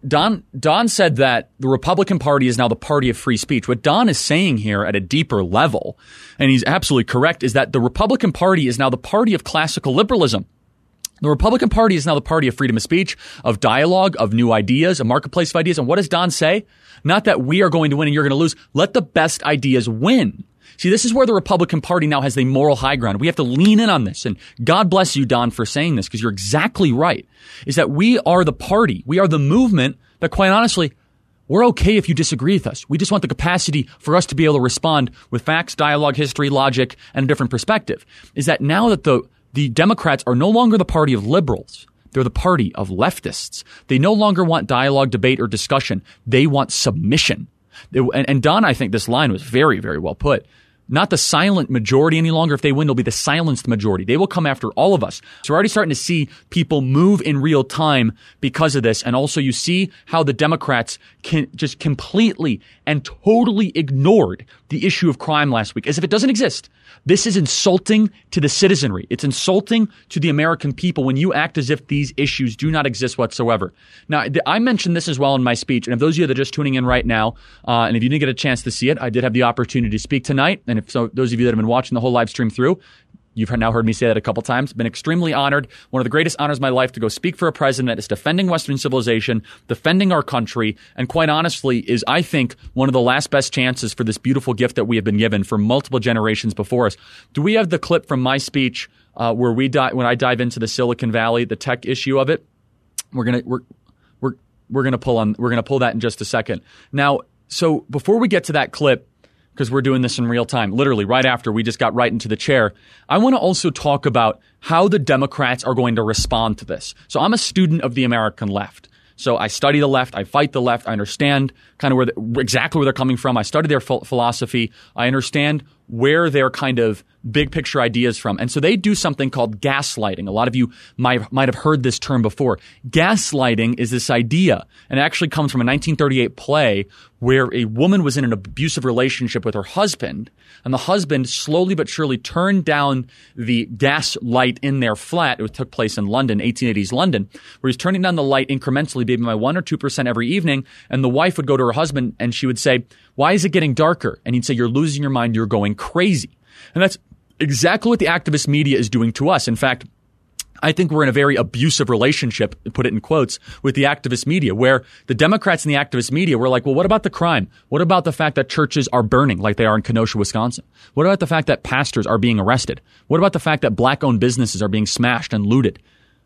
Don Don said that the Republican Party is now the party of free speech. What Don is saying here at a deeper level, and he's absolutely correct, is that the Republican Party is now the party of classical liberalism. The Republican Party is now the party of freedom of speech, of dialogue, of new ideas, a marketplace of ideas. And what does Don say? Not that we are going to win and you're going to lose. Let the best ideas win. See, this is where the Republican Party now has the moral high ground. We have to lean in on this. And God bless you, Don, for saying this, because you're exactly right, is that we are the party. We are the movement that, quite honestly, we're okay if you disagree with us. We just want the capacity for us to be able to respond with facts, dialogue, history, logic, and a different perspective. Is that now that the The Democrats are no longer the party of liberals. They're the party of leftists. They no longer want dialogue, debate, or discussion. They want submission. They, and, and Don, I think this line was very, very well put. Not the silent majority any longer. If they win, they'll be the silenced majority. They will come after all of us. So we're already starting to see people move in real time because of this. And also you see how the Democrats can just completely and totally ignored the issue of crime last week as if it doesn't exist. This is insulting to the citizenry. It's insulting to the American people when you act as if these issues do not exist whatsoever. Now, I mentioned this as well in my speech. And if those of you that are just tuning in right now, uh, and if you didn't get a chance to see it, I did have the opportunity to speak tonight. And if so, those of you that have been watching the whole live stream through, you've now heard me say that a couple times. Been extremely honored. One of the greatest honors of my life to go speak for a president that is defending Western civilization, defending our country, and quite honestly is, I think, one of the last best chances for this beautiful gift that we have been given for multiple generations before us. Do we have the clip from my speech uh, where we di- when I dive into the Silicon Valley, the tech issue of it? We're gonna we're we're we're gonna pull on we're gonna pull that in just a second. Now, so before we get to that clip, because we're doing this in real time, literally right after we just got right into the chair, I want to also talk about how the Democrats are going to respond to this. So I'm a student of the American left. So I study the left. I fight the left. I understand kind of where the, exactly where they're coming from. I study their ph- philosophy. I understand where their kind of big picture ideas from. And so they do something called gaslighting. A lot of you might, might have heard this term before. Gaslighting is this idea, and it actually comes from a nineteen thirty-eight play where a woman was in an abusive relationship with her husband, and the husband slowly but surely turned down the gas light in their flat. It took place in London, eighteen eighties London, where he's turning down the light incrementally, maybe by one or two percent every evening, and the wife would go to her husband and she would say, "Why is it getting darker?" And he'd say, "You're losing your mind, you're going crazy." And that's exactly what the activist media is doing to us. In fact, I think we're in a very abusive relationship, put it in quotes, with the activist media, where the Democrats and the activist media were like, well, what about the crime? What about the fact that churches are burning like they are in Kenosha, Wisconsin? What about the fact that pastors are being arrested? What about the fact that black-owned businesses are being smashed and looted?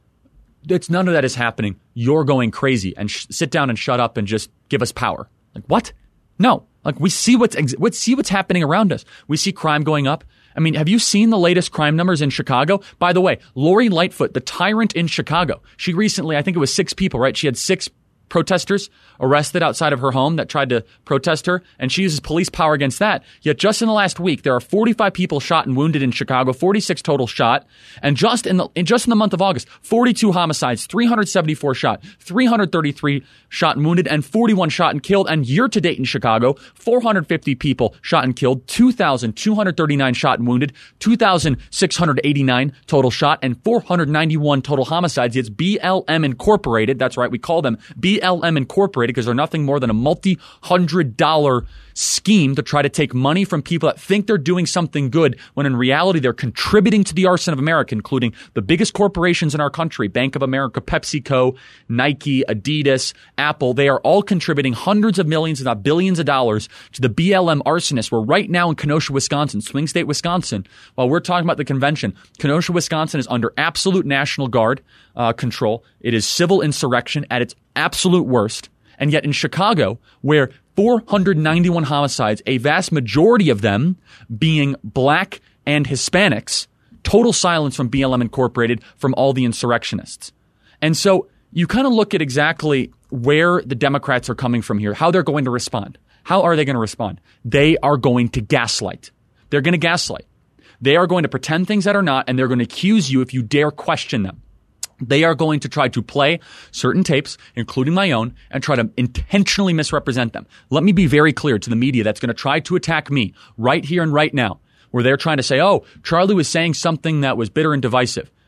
It's none of that is happening. You're going crazy, and sh- sit down and shut up and just give us power. Like, what? No. Like, we see what's ex- we see what's happening around us. We see crime going up. I mean, have you seen the latest crime numbers in Chicago? By the way, Lori Lightfoot, the tyrant in Chicago, she recently, I think it was six people, right? She had six protesters arrested outside of her home that tried to protest her, and she uses police power against that. Yet just in the last week, there are forty-five people shot and wounded in Chicago, forty-six total shot, and just in the in just in the month of August, forty-two homicides, three hundred seventy-four shot, three hundred thirty-three shot and wounded, and forty-one shot and killed. And year to date in Chicago, four hundred fifty people shot and killed, two thousand two hundred thirty-nine shot and wounded, two thousand six hundred eighty-nine total shot, and four hundred ninety-one total homicides. It's B L M Incorporated. That's right, we call them B L M Incorporated because they're nothing more than a multi-hundred dollar scheme to try to take money from people that think they're doing something good when in reality they're contributing to the arson of America, including the biggest corporations in our country, Bank of America, PepsiCo, Nike, Adidas, Apple. They are all contributing hundreds of millions, if not billions of dollars to the B L M arsonists. We're right now in Kenosha, Wisconsin, swing state, Wisconsin. While we're talking about the convention, Kenosha, Wisconsin is under absolute National Guard uh, control. It is civil insurrection at its absolute worst. And yet in Chicago, where four hundred ninety-one homicides, a vast majority of them being black and Hispanics, total silence from B L M Incorporated, from all the insurrectionists. And so you kind of look at exactly where the Democrats are coming from here, how they're going to respond. How are they going to respond? They are going to gaslight. They're going to gaslight. They are going to pretend things that are not, and they're going to accuse you if you dare question them. They are going to try to play certain tapes, including my own, and try to intentionally misrepresent them. Let me be very clear to the media that's going to try to attack me right here and right now, where they're trying to say, oh, Charlie was saying something that was bitter and divisive.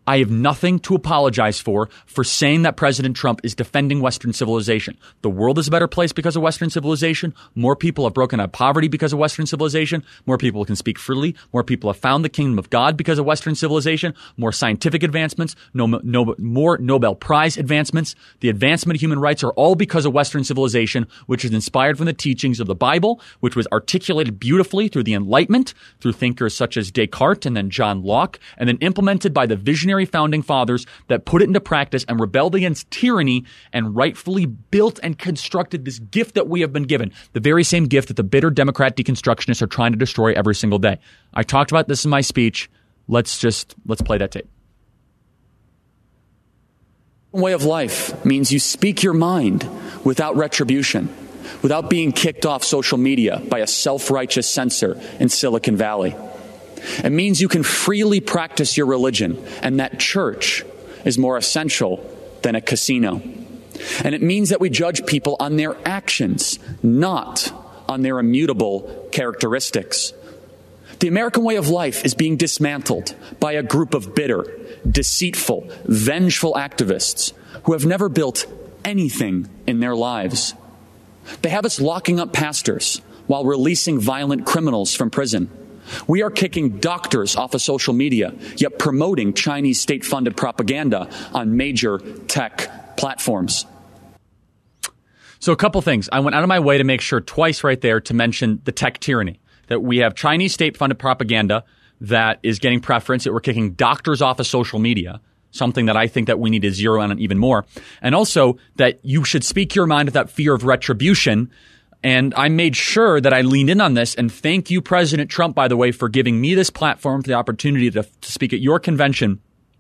I have nothing to apologize for for saying that President Trump is defending Western civilization. The world is a better place because of Western civilization. More people have broken out of poverty because of Western civilization. More people can speak freely. More people have found the kingdom of God because of Western civilization. More scientific advancements, no, no, more Nobel Prize advancements. The advancement of human rights are all because of Western civilization, which is inspired from the teachings of the Bible, which was articulated beautifully through the Enlightenment, through thinkers such as Descartes and then John Locke, and then implemented by the visionary founding fathers that put it into practice and rebelled against tyranny and rightfully built and constructed this gift that we have been given, the very same gift that the bitter Democrat deconstructionists are trying to destroy every single day. I talked about this in my speech. Let's just, let's play that tape. Way of life means you speak your mind without retribution, without being kicked off social media by a self-righteous censor in Silicon Valley. It means you can freely practice your religion, and that church is more essential than a casino. And it means that we judge people on their actions, not on their immutable characteristics. The American way of life is being dismantled by a group of bitter, deceitful, vengeful activists who have never built anything in their lives. They have us locking up pastors while releasing violent criminals from prison. We are kicking doctors off of social media, yet promoting Chinese state-funded propaganda on major tech platforms. So a couple things. I went out of my way to make sure twice right there to mention the tech tyranny, that we have Chinese state-funded propaganda that is getting preference, that we're kicking doctors off of social media, something that I think that we need to zero in on even more, and also that you should speak your mind without fear of retribution. And I made sure that I leaned in on this. And thank you, President Trump, by the way, for giving me this platform, for the opportunity to, to speak at your convention.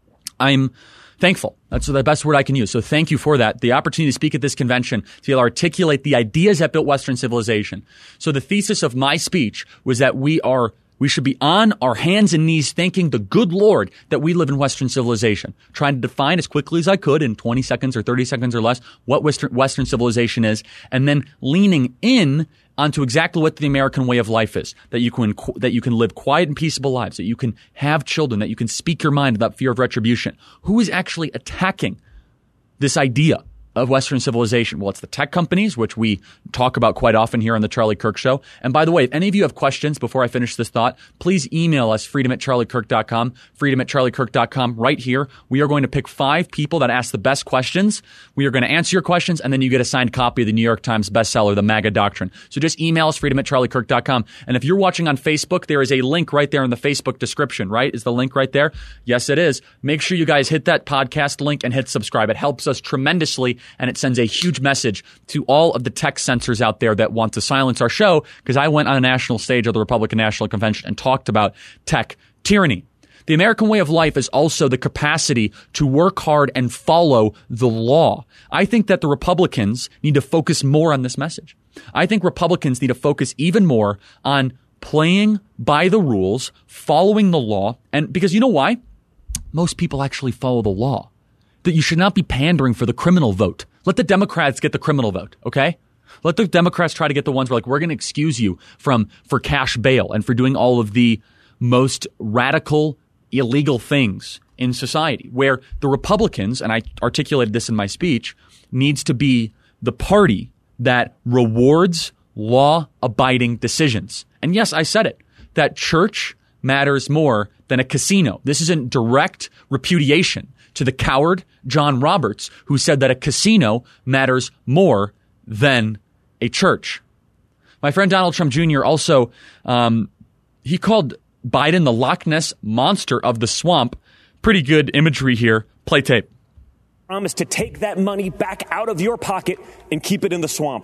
I'm thankful. That's the best word I can use. So thank you for that. The opportunity to speak at this convention to be able to articulate the ideas that built Western civilization. So the thesis of my speech was that we are We should be on our hands and knees thanking the good Lord that we live in Western civilization, trying to define as quickly as I could in twenty seconds or thirty seconds or less what Western, Western civilization is, and then leaning in onto exactly what the American way of life is, that you can that you can live quiet and peaceable lives, that you can have children, that you can speak your mind without fear of retribution. Who is actually attacking this idea of Western civilization? Well, it's the tech companies, which we talk about quite often here on the Charlie Kirk Show. And by the way, if any of you have questions before I finish this thought, please email us freedom at charlie kirk dot com, freedom at charlie kirk dot com right here. We are going to pick five people that ask the best questions. We are going to answer your questions, and then you get a signed copy of the New York Times bestseller, The MAGA Doctrine. So just email us, freedom at charlie kirk dot com. And if you're watching on Facebook, there is a link right there in the Facebook description, right? Is the link right there? Yes, it is. Make sure you guys hit that podcast link and hit subscribe. It helps us tremendously. And it sends a huge message to all of the tech censors out there that want to silence our show, because I went on a national stage of the Republican National Convention and talked about tech tyranny. The American way of life is also the capacity to work hard and follow the law. I think that the Republicans need to focus more on this message. I think Republicans need to focus even more on playing by the rules, following the law, and because you know why? Most people actually follow the law. That you should not be pandering for the criminal vote. Let the Democrats get the criminal vote, okay? Let the Democrats try to get the ones where, like, we're going to excuse you from for cash bail and for doing all of the most radical, illegal things in society, where the Republicans, and I articulated this in my speech, needs to be the party that rewards law-abiding decisions. And yes, I said it, that church matters more than a casino. This is a direct repudiation to the coward John Roberts, who said that a casino matters more than a church. My friend Donald Trump Junior also, um, he called Biden the Loch Ness monster of the swamp. Pretty good imagery here. Play tape. Promise to take that money back out of your pocket and keep it in the swamp.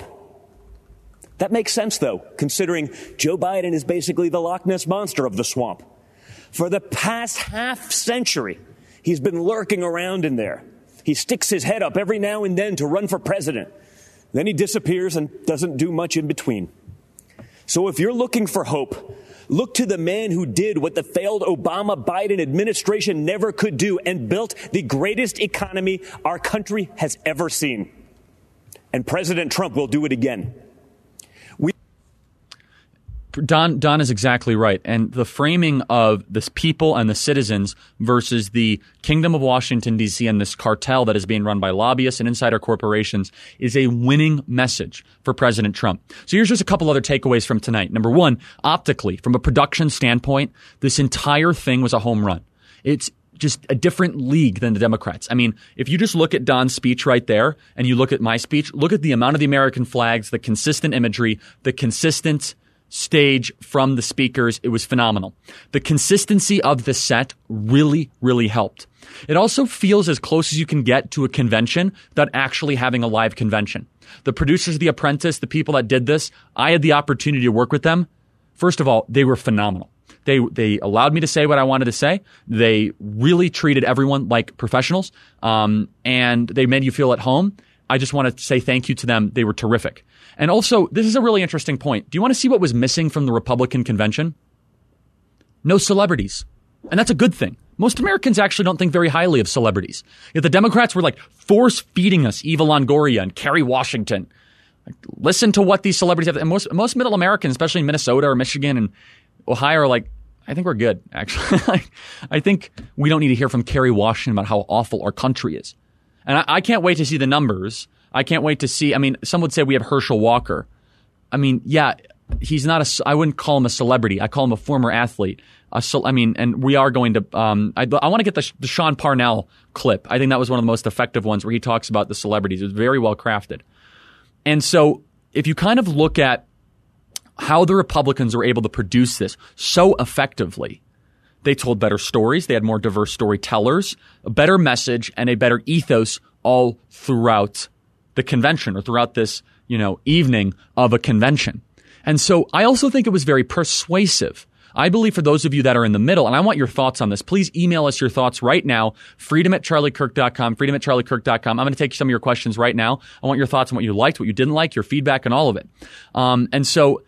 That makes sense, though, considering Joe Biden is basically the Loch Ness monster of the swamp. For the past half century, he's been lurking around in there. He sticks his head up every now and then to run for president. Then he disappears and doesn't do much in between. So if you're looking for hope, look to the man who did what the failed Obama-Biden administration never could do and built the greatest economy our country has ever seen. And President Trump will do it again. We- Don Don is exactly right. And the framing of this people and the citizens versus the Kingdom of Washington, D C and this cartel that is being run by lobbyists and insider corporations is a winning message for President Trump. So here's just a couple other takeaways from tonight. Number one, optically, from a production standpoint, this entire thing was a home run. It's just a different league than the Democrats. I mean, if you just look at Don's speech right there and you look at my speech, look at the amount of the American flags, the consistent imagery, the consistent stage from the speakers. It was phenomenal. The consistency of the set really, really helped. It also feels as close as you can get to a convention without actually having a live convention. The producers of The Apprentice, the people that did this, I had the opportunity to work with them. First of all, they were phenomenal. They they allowed me to say what I wanted to say. They really treated everyone like professionals, um, and they made you feel at home. I just want to say thank you to them. They were terrific. And also, this is a really interesting point. Do you want to see what was missing from the Republican convention? No celebrities. And that's a good thing. Most Americans actually don't think very highly of celebrities. Yet the Democrats were like force-feeding us Eva Longoria and Kerry Washington. Like, listen to what these celebrities have. And most, most middle Americans, especially in Minnesota or Michigan and Ohio, are like, I think we're good, actually. like, I think we don't need to hear from Kerry Washington about how awful our country is. And I, I can't wait to see the numbers. I can't wait to see. I mean, some would say we have Herschel Walker. I mean, yeah, he's not a. I wouldn't call him a celebrity. I call him a former athlete. A, I mean, and we are going to. Um, I, I want to get the, the Sean Parnell clip. I think that was one of the most effective ones where he talks about the celebrities. It was very well crafted. And so, if you kind of look at how the Republicans were able to produce this so effectively, they told better stories. They had more diverse storytellers, a better message, and a better ethos all throughout the convention or throughout this, you know, evening of a convention. And so I also think it was very persuasive. I believe for those of you that are in the middle, and I want your thoughts on this, please email us your thoughts right now, freedom at charlie kirk dot com, freedom at charlie kirk dot com. I'm going to take some of your questions right now. I want your thoughts on what you liked, what you didn't like, your feedback, and all of it. Um, and so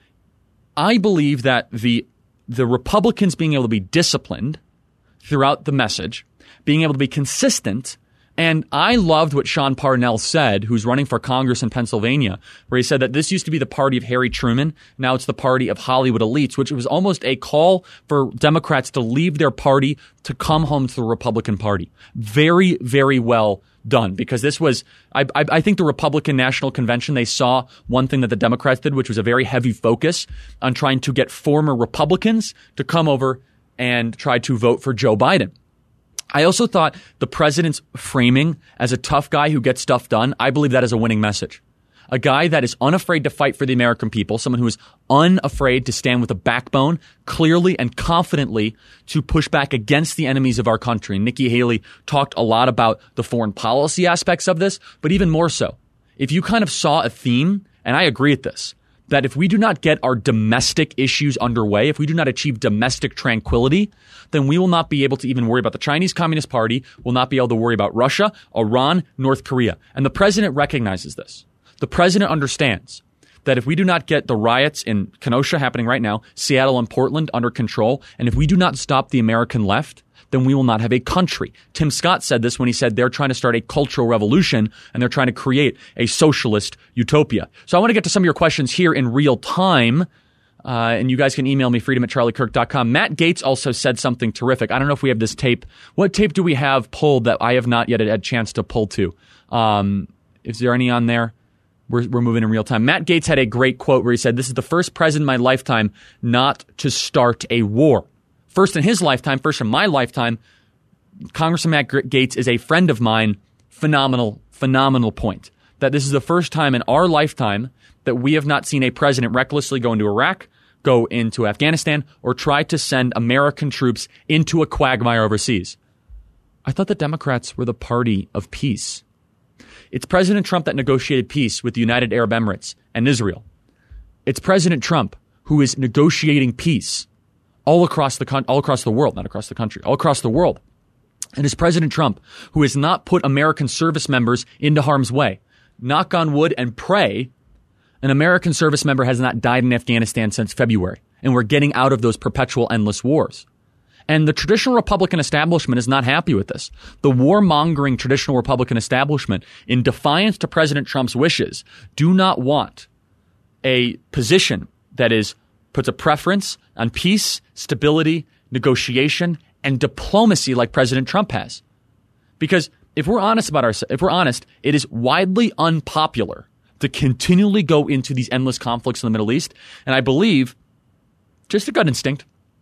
I believe that the the Republicans being able to be disciplined throughout the message, being able to be consistent. And I loved what Sean Parnell said, who's running for Congress in Pennsylvania, where he said that this used to be the party of Harry Truman. Now it's the party of Hollywood elites, which was almost a call for Democrats to leave their party to come home to the Republican Party. Very, very well done, because this was, I, I, I think the Republican National Convention, they saw one thing that the Democrats did, which was a very heavy focus on trying to get former Republicans to come over and try to vote for Joe Biden. I also thought the president's framing as a tough guy who gets stuff done, I believe that is a winning message. A guy that is unafraid to fight for the American people, someone who is unafraid to stand with a backbone, clearly and confidently to push back against the enemies of our country. And Nikki Haley talked a lot about the foreign policy aspects of this, but even more so, if you kind of saw a theme, and I agree with this, that if we do not get our domestic issues underway, if we do not achieve domestic tranquility, then we will not be able to even worry about the Chinese Communist Party, will not be able to worry about Russia, Iran, North Korea. And the president recognizes this. The president understands that if we do not get the riots in Kenosha happening right now, Seattle and Portland under control, and if we do not stop the American left, then we will not have a country. Tim Scott said this when he said they're trying to start a cultural revolution and they're trying to create a socialist utopia. So I want to get to some of your questions here in real time. Uh, and you guys can email me, freedom at charlie kirk dot com. Matt Gaetz also said something terrific. I don't know if we have this tape. What tape do we have pulled that I have not yet had a chance to pull to? Um, is there any on there? We're, we're moving in real time. Matt Gaetz had a great quote where he said, "This is the first president in my lifetime not to start a war." First in his lifetime, first in my lifetime. Congressman Matt Gaetz is a friend of mine. Phenomenal, phenomenal point. That this is the first time in our lifetime that we have not seen a president recklessly go into Iraq, go into Afghanistan, or try to send American troops into a quagmire overseas. I thought the Democrats were the party of peace. It's President Trump that negotiated peace with the United Arab Emirates and Israel. It's President Trump who is negotiating peace all across the con- all across the world, not across the country, all across the world. And it's President Trump who has not put American service members into harm's way. Knock on wood and pray, an American service member has not died in Afghanistan since February, and we're getting out of those perpetual endless wars. And the traditional Republican establishment is not happy with this. The warmongering traditional Republican establishment, in defiance to President Trump's wishes, do not want a position that is puts a preference on peace, stability, negotiation, and diplomacy like President Trump has. Because if we're honest about ourselves, if we're honest, it is widely unpopular to continually go into these endless conflicts in the Middle East. And I believe, just a gut instinct,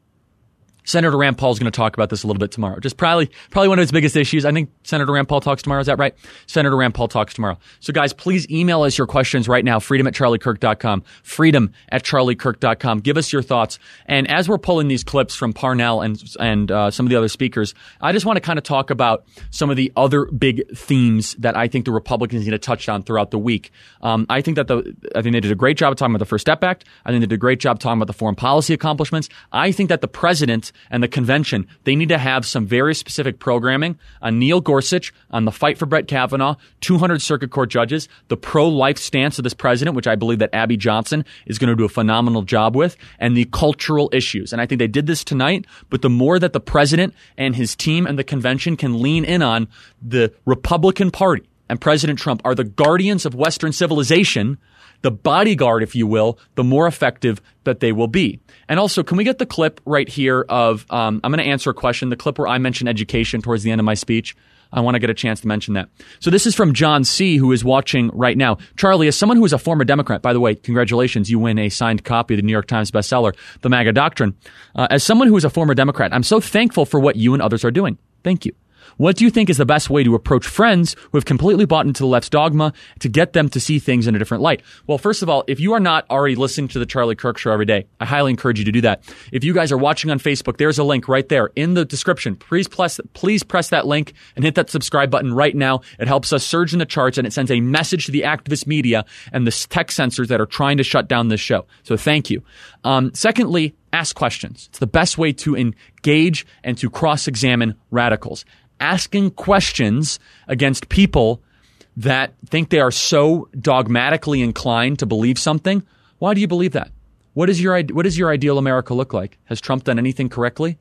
Senator Rand Paul is going to talk about this a little bit tomorrow. Just probably probably one of his biggest issues. I think Senator Rand Paul talks tomorrow. Is that right? Senator Rand Paul talks tomorrow. So guys, please email us your questions right now. Freedom at charlie kirk dot com. Freedom at charlie kirk dot com. Give us your thoughts. And as we're pulling these clips from Parnell and and uh, some of the other speakers, I just want to kind of talk about some of the other big themes that I think the Republicans need to touch on throughout the week. Um, I think that the I think they did a great job of talking about the First Step Act. I think they did a great job talking about the foreign policy accomplishments. I think that the president and the convention, they need to have some very specific programming on Neil Gorsuch, on the fight for Brett Kavanaugh, two hundred circuit court judges, the pro-life stance of this president, which I believe that Abby Johnson is going to do a phenomenal job with, and the cultural issues. And I think they did this tonight, but the more that the president and his team and the convention can lean in on the Republican Party and President Trump are the guardians of Western civilization, the bodyguard, if you will, the more effective that they will be. And also, can we get the clip right here of, um, I'm going to answer a question, the clip where I mentioned education towards the end of my speech. I want to get a chance to mention that. So this is from John C., who is watching right now. Charlie, as someone who is a former Democrat, by the way, congratulations, you win a signed copy of the New York Times bestseller, The MAGA Doctrine. Uh, as someone who is a former Democrat, I'm so thankful for what you and others are doing. Thank you. What do you think is the best way to approach friends who have completely bought into the left's dogma to get them to see things in a different light? Well, first of all, if you are not already listening to the Charlie Kirk Show every day, I highly encourage you to do that. If you guys are watching on Facebook, there's a link right there in the description. Please press, please press that link and hit that subscribe button right now. It helps us surge in the charts, and it sends a message to the activist media and the tech censors that are trying to shut down this show. So thank you. Um, secondly, ask questions. It's the best way to engage and to cross-examine radicals. Asking questions against people that think they are so dogmatically inclined to believe something. Why do you believe that? What is your what does your ideal America look like? Has Trump done anything correctly?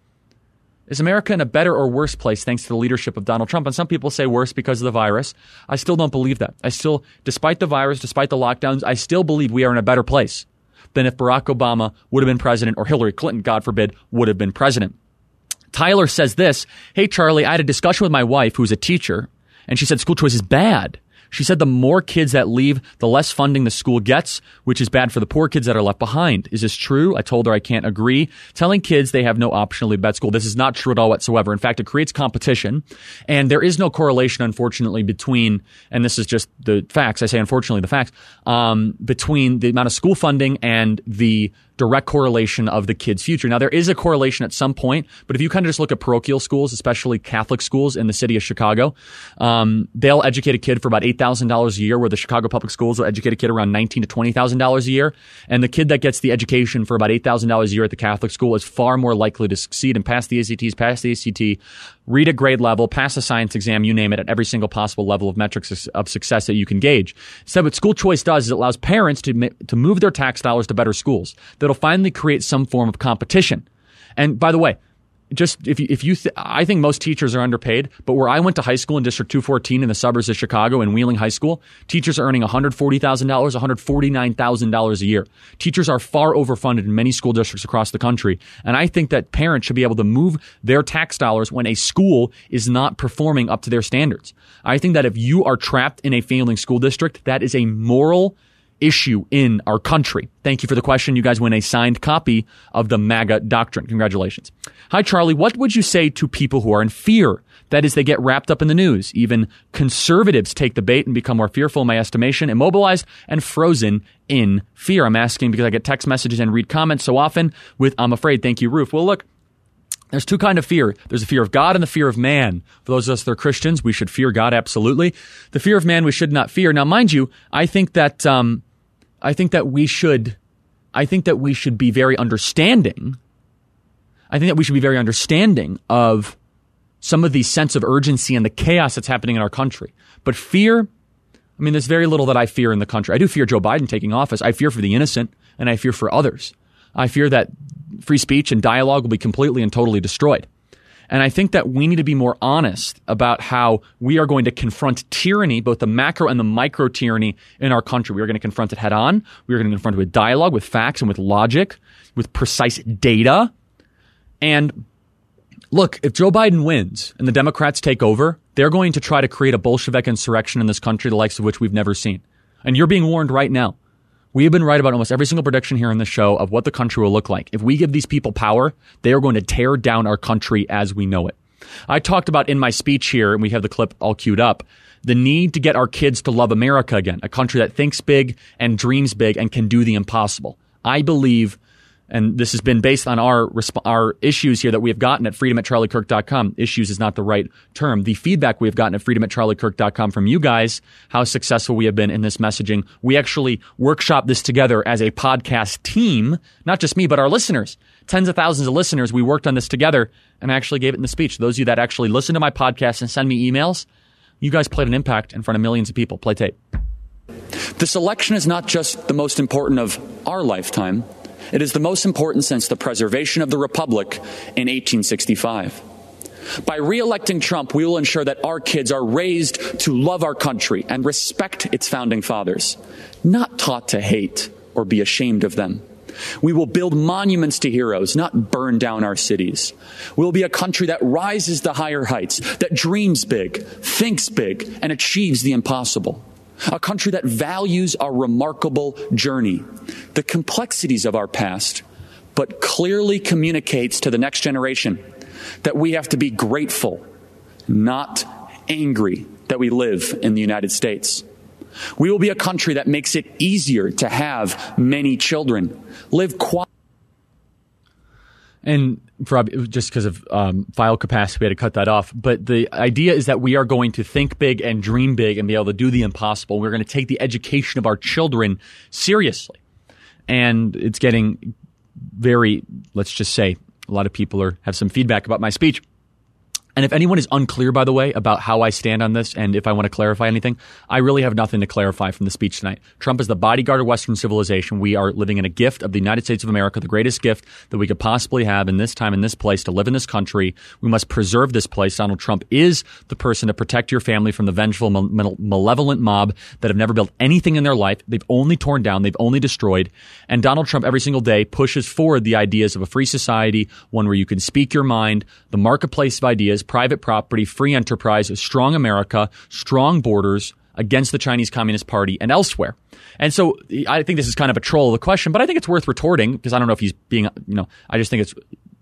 Is America in a better or worse place thanks to the leadership of Donald Trump? And some people say worse because of the virus. I still don't believe that. I still, despite the virus, despite the lockdowns, I still believe we are in a better place than if Barack Obama would have been president or Hillary Clinton, God forbid, would have been president. Tyler says this, hey, Charlie, I had a discussion with my wife, who's a teacher, and she said school choice is bad. She said the more kids that leave, the less funding the school gets, which is bad for the poor kids that are left behind. Is this true? I told her I can't agree. Telling kids they have no option to leave bad school. This is not true at all whatsoever. In fact, it creates competition, and there is no correlation, unfortunately, between, and this is just the facts, I say unfortunately the facts, um, between the amount of school funding and the direct correlation of the kid's future. Now, there is a correlation at some point, but if you kind of just look at parochial schools, especially Catholic schools in the city of Chicago, um, they'll educate a kid for about eight thousand dollars a year, where the Chicago public schools will educate a kid around nineteen thousand to twenty thousand dollars a year. And the kid that gets the education for about eight thousand dollars a year at the Catholic school is far more likely to succeed and pass the A C Ts, pass the A C T, read a grade level, pass a science exam, you name it, at every single possible level of metrics of success that you can gauge. So what school choice does is it allows parents to to move their tax dollars to better schools that'll finally create some form of competition. And by the way, just if you, if you, th- I think most teachers are underpaid, but where I went to high school in District two fourteen in the suburbs of Chicago in Wheeling High School, teachers are earning one hundred forty thousand dollars, one hundred forty-nine thousand dollars a year. Teachers are far overfunded in many school districts across the country. And I think that parents should be able to move their tax dollars when a school is not performing up to their standards. I think that if you are trapped in a failing school district, that is a moral issue in our country. Thank you for the question. You guys win a signed copy of the MAGA Doctrine. Congratulations. Hi, Charlie. What would you say to people who are in fear? That is, they get wrapped up in the news. Even conservatives take the bait and become more fearful, in my estimation, immobilized and frozen in fear. I'm asking because I get text messages and read comments so often with, I'm afraid. Thank you, Roof. Well, look, there's two kinds of fear. There's the fear of God and the fear of man. For those of us that are Christians, we should fear God, absolutely. The fear of man we should not fear. Now, mind you, I think that um, I think that we should I think that we should be very understanding. I think that we should be very understanding of some of the sense of urgency and the chaos that's happening in our country. But fear, I mean, there's very little that I fear in the country. I do fear Joe Biden taking office. I fear for the innocent, and I fear for others. I fear that free speech and dialogue will be completely and totally destroyed. And I think that we need to be more honest about how we are going to confront tyranny, both the macro and the micro tyranny in our country. We are going to confront it head on. We are going to confront it with dialogue, with facts, and with logic, with precise data. And look, if Joe Biden wins and the Democrats take over, they're going to try to create a Bolshevik insurrection in this country, the likes of which we've never seen. And you're being warned right now. We have been right about almost every single prediction here in the show of what the country will look like. If we give these people power, they are going to tear down our country as we know it. I talked about in my speech here, and we have the clip all queued up, the need to get our kids to love America again, a country that thinks big and dreams big and can do the impossible. I believe, and this has been based on our resp- our issues here that we have gotten at freedom at charlie kirk dot com. Issues is not the right term. The feedback we have gotten at freedom at charlie kirk dot com from you guys, how successful we have been in this messaging. We actually workshop this together as a podcast team, not just me, but our listeners. Tens of thousands of listeners. We worked on this together, and I actually gave it in the speech. Those of you that actually listen to my podcast and send me emails, you guys played an impact in front of millions of people. Play tape. This election is not just the most important of our lifetime. It is the most important since the preservation of the Republic in eighteen sixty-five. By re-electing Trump, we will ensure that our kids are raised to love our country and respect its founding fathers, not taught to hate or be ashamed of them. We will build monuments to heroes, not burn down our cities. We will be a country that rises to higher heights, that dreams big, thinks big, and achieves the impossible. A country that values our remarkable journey, the complexities of our past, but clearly communicates to the next generation that we have to be grateful, not angry, that we live in the United States. We will be a country that makes it easier to have many children, live quietly. And for, just because of um, file capacity, we had to cut that off. But the idea is that we are going to think big and dream big and be able to do the impossible. We're going to take the education of our children seriously. And it's getting very, let's just say, a lot of people are have some feedback about my speech. And if anyone is unclear, by the way, about how I stand on this and if I want to clarify anything, I really have nothing to clarify from the speech tonight. Trump is the bodyguard of Western civilization. We are living in a gift of the United States of America, the greatest gift that we could possibly have in this time, in this place, to live in this country. We must preserve this place. Donald Trump is the person to protect your family from the vengeful, malevolent mob that have never built anything in their life. They've only torn down. They've only destroyed. And Donald Trump every single day pushes forward the ideas of a free society, one where you can speak your mind, the marketplace of ideas, private property, free enterprise, a strong America, strong borders against the Chinese Communist Party and elsewhere. And so I think this is kind of a troll of the question, but I think it's worth retorting because I don't know if he's being, you know, I just think it's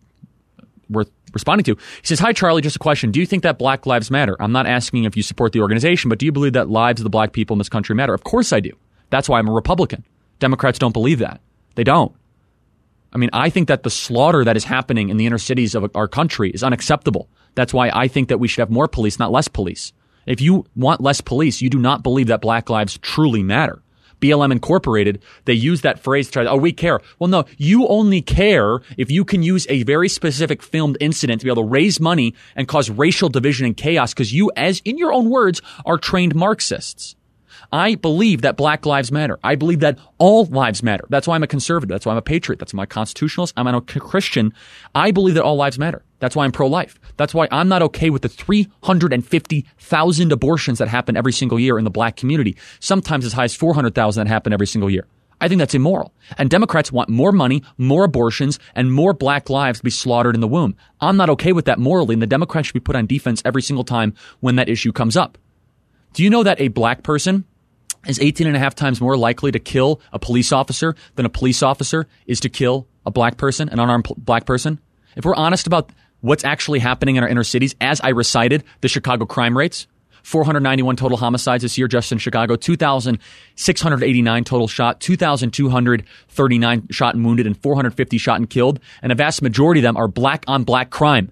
worth responding to. He says, hi, Charlie, just a question. Do you think that Black Lives Matter? I'm not asking if you support the organization, but do you believe that lives of the black people in this country matter? Of course I do. That's why I'm a Republican. Democrats don't believe that. They don't. I mean, I think that the slaughter that is happening in the inner cities of our country is unacceptable. That's why I think that we should have more police, not less police. If you want less police, you do not believe that black lives truly matter. B L M Incorporated, they use that phrase to try to, oh, we care. Well, no, you only care if you can use a very specific filmed incident to be able to raise money and cause racial division and chaos because you, as in your own words, are trained Marxists. I believe that black lives matter. I believe that all lives matter. That's why I'm a conservative. That's why I'm a patriot. That's why I'm a constitutionalist. I'm a Christian. I believe that all lives matter. That's why I'm pro-life. That's why I'm not okay with the three hundred fifty thousand abortions that happen every single year in the black community, sometimes as high as four hundred thousand that happen every single year. I think that's immoral. And Democrats want more money, more abortions, and more black lives to be slaughtered in the womb. I'm not okay with that morally, and the Democrats should be put on defense every single time when that issue comes up. Do you know that a black person is eighteen and a half times more likely to kill a police officer than a police officer is to kill a black person, an unarmed black person? If we're honest about what's actually happening in our inner cities, as I recited the Chicago crime rates, four hundred ninety-one total homicides this year just in Chicago, two thousand six hundred eighty-nine total shot, two thousand two hundred thirty-nine shot and wounded, and four hundred fifty shot and killed. And a vast majority of them are black on black crime.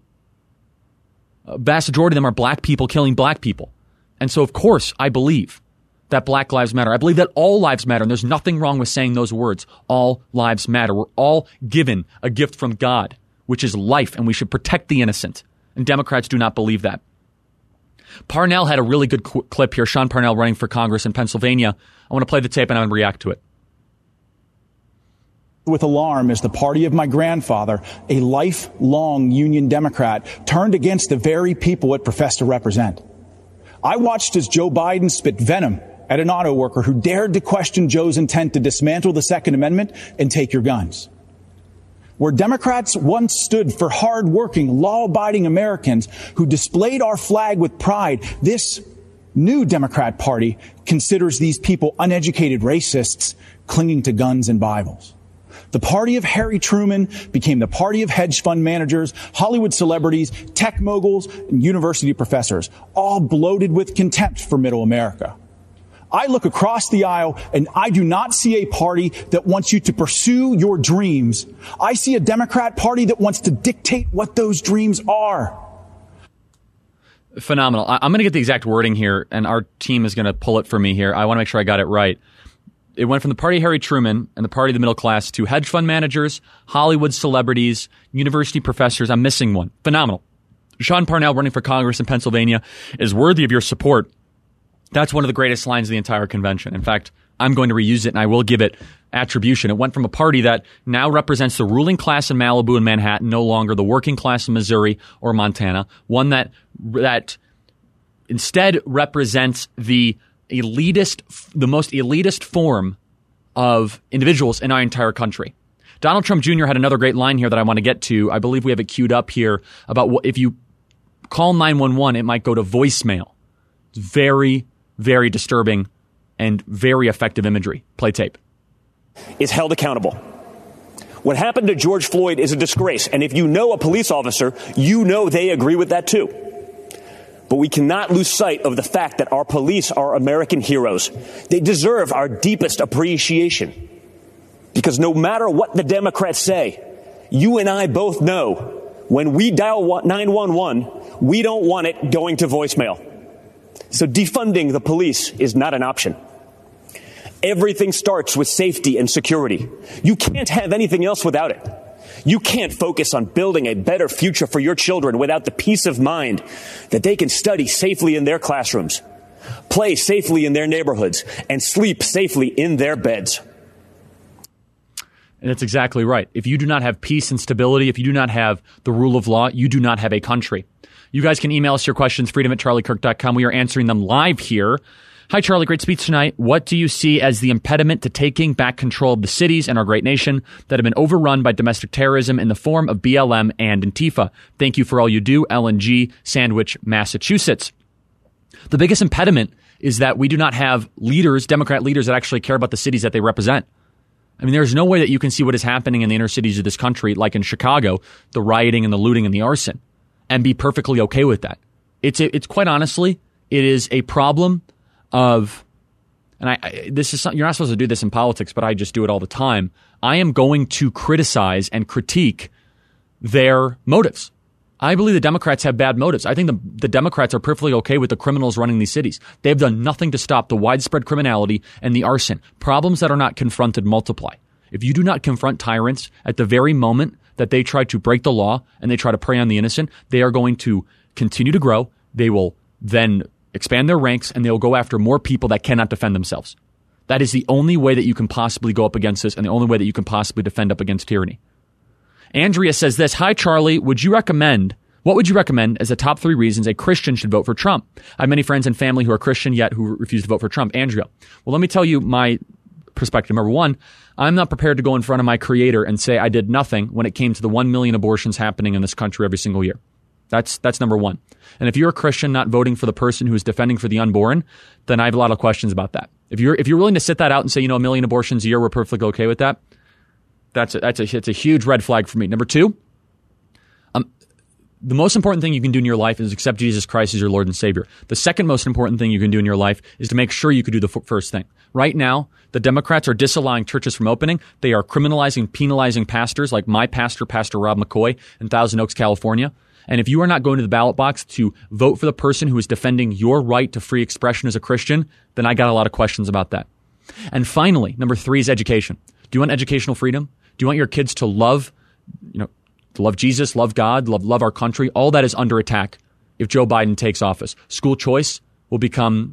A vast majority of them are black people killing black people. And so, of course, I believe that black lives matter. I believe that all lives matter, and there's nothing wrong with saying those words. All lives matter. We're all given a gift from God, which is life, and we should protect the innocent. And Democrats do not believe that. Parnell had a really good qu- clip here. Sean Parnell running for Congress in Pennsylvania. I want to play the tape and I'm going to react to it. with alarm as the party of my grandfather, a lifelong Union Democrat, turned against the very people it professed to represent. I watched as Joe Biden spit venom at an auto worker who dared to question Joe's intent to dismantle the Second Amendment and take your guns. Where Democrats once stood for hard-working, law-abiding Americans who displayed our flag with pride, this new Democrat Party considers these people uneducated racists clinging to guns and Bibles. The party of Harry Truman became the party of hedge fund managers, Hollywood celebrities, tech moguls, and university professors, all bloated with contempt for middle America. I look across the aisle and I do not see a party that wants you to pursue your dreams. I see a Democrat Party that wants to dictate what those dreams are. Phenomenal. I'm going to get the exact wording here, and our team is going to pull it for me here. I want to make sure I got it right. It went from the party of Harry Truman and the party of the middle class to hedge fund managers, Hollywood celebrities, university professors. I'm missing one. Phenomenal. Sean Parnell running for Congress in Pennsylvania is worthy of your support. That's one of the greatest lines of the entire convention. In fact, I'm going to reuse it, and I will give it attribution. It went from a party that now represents the ruling class in Malibu and Manhattan, no longer the working class in Missouri or Montana, one that that instead represents the elitist, the most elitist form of individuals in our entire country. Donald Trump Junior had another great line here that I want to get to. I believe we have it queued up here about what if you call nine one one, it might go to voicemail. It's very, very disturbing and very effective imagery. Play tape. Is held accountable. What happened to George Floyd is a disgrace. And if you know a police officer, you know they agree with that too. But we cannot lose sight of the fact that our police are American heroes. They deserve our deepest appreciation. Because no matter what the Democrats say, you and I both know when we dial nine one one, we don't want it going to voicemail. So defunding the police is not an option. Everything starts with safety and security. You can't have anything else without it. You can't focus on building a better future for your children without the peace of mind that they can study safely in their classrooms, play safely in their neighborhoods, and sleep safely in their beds. And that's exactly right. If you do not have peace and stability, if you do not have the rule of law, you do not have a country. You guys can email us your questions, freedom at charlie kirk dot com. We are answering them live here. Hi, Charlie. Great speech tonight. What do you see as the impediment to taking back control of the cities and our great nation that have been overrun by domestic terrorism in the form of B L M and Antifa? Thank you for all you do. Ellen G., Sandwich, Massachusetts. The biggest impediment is that we do not have leaders, Democrat leaders, that actually care about the cities that they represent. I mean, there's no way that you can see what is happening in the inner cities of this country, like in Chicago, the rioting and the looting and the arson, and be perfectly okay with that. It's a, it's quite honestly, it is a problem of, and I, I this is something, you're not supposed to do this in politics, but I just do it all the time. I am going to criticize and critique their motives. I believe the Democrats have bad motives. I think the, the Democrats are perfectly okay with the criminals running these cities. They have done nothing to stop the widespread criminality and the arson. Problems that are not confronted multiply. If you do not confront tyrants at the very moment that they try to break the law and they try to prey on the innocent, they are going to continue to grow. They will then expand their ranks, and they'll go after more people that cannot defend themselves. That is the only way that you can possibly go up against this, and the only way that you can possibly defend up against tyranny. Andrea says this, hi, Charlie, would you recommend, what would you recommend as the top three reasons a Christian should vote for Trump? I have many friends and family who are Christian, yet who refuse to vote for Trump. Andrea, well, let me tell you my perspective. Number one, I'm not prepared to go in front of my creator and say I did nothing when it came to the one million abortions happening in this country every single year. That's that's number one. And if you're a Christian not voting for the person who is defending for the unborn, then I have a lot of questions about that. If you're if you're willing to sit that out and say, you know, a million abortions a year, we're perfectly okay with that, that's a, that's a, it's a huge red flag for me. Number two, um, the most important thing you can do in your life is accept Jesus Christ as your Lord and Savior. The second most important thing you can do in your life is to make sure you could do the f- first thing. Right now, the Democrats are disallowing churches from opening. They are criminalizing, penalizing pastors like my pastor, Pastor Rob McCoy in Thousand Oaks, California. And if you are not going to the ballot box to vote for the person who is defending your right to free expression as a Christian, then I got a lot of questions about that. And finally, number three is education. Do you want educational freedom? Do you want your kids to love, you know, to love Jesus, love God, love, love our country? All that is under attack if Joe Biden takes office. School choice will become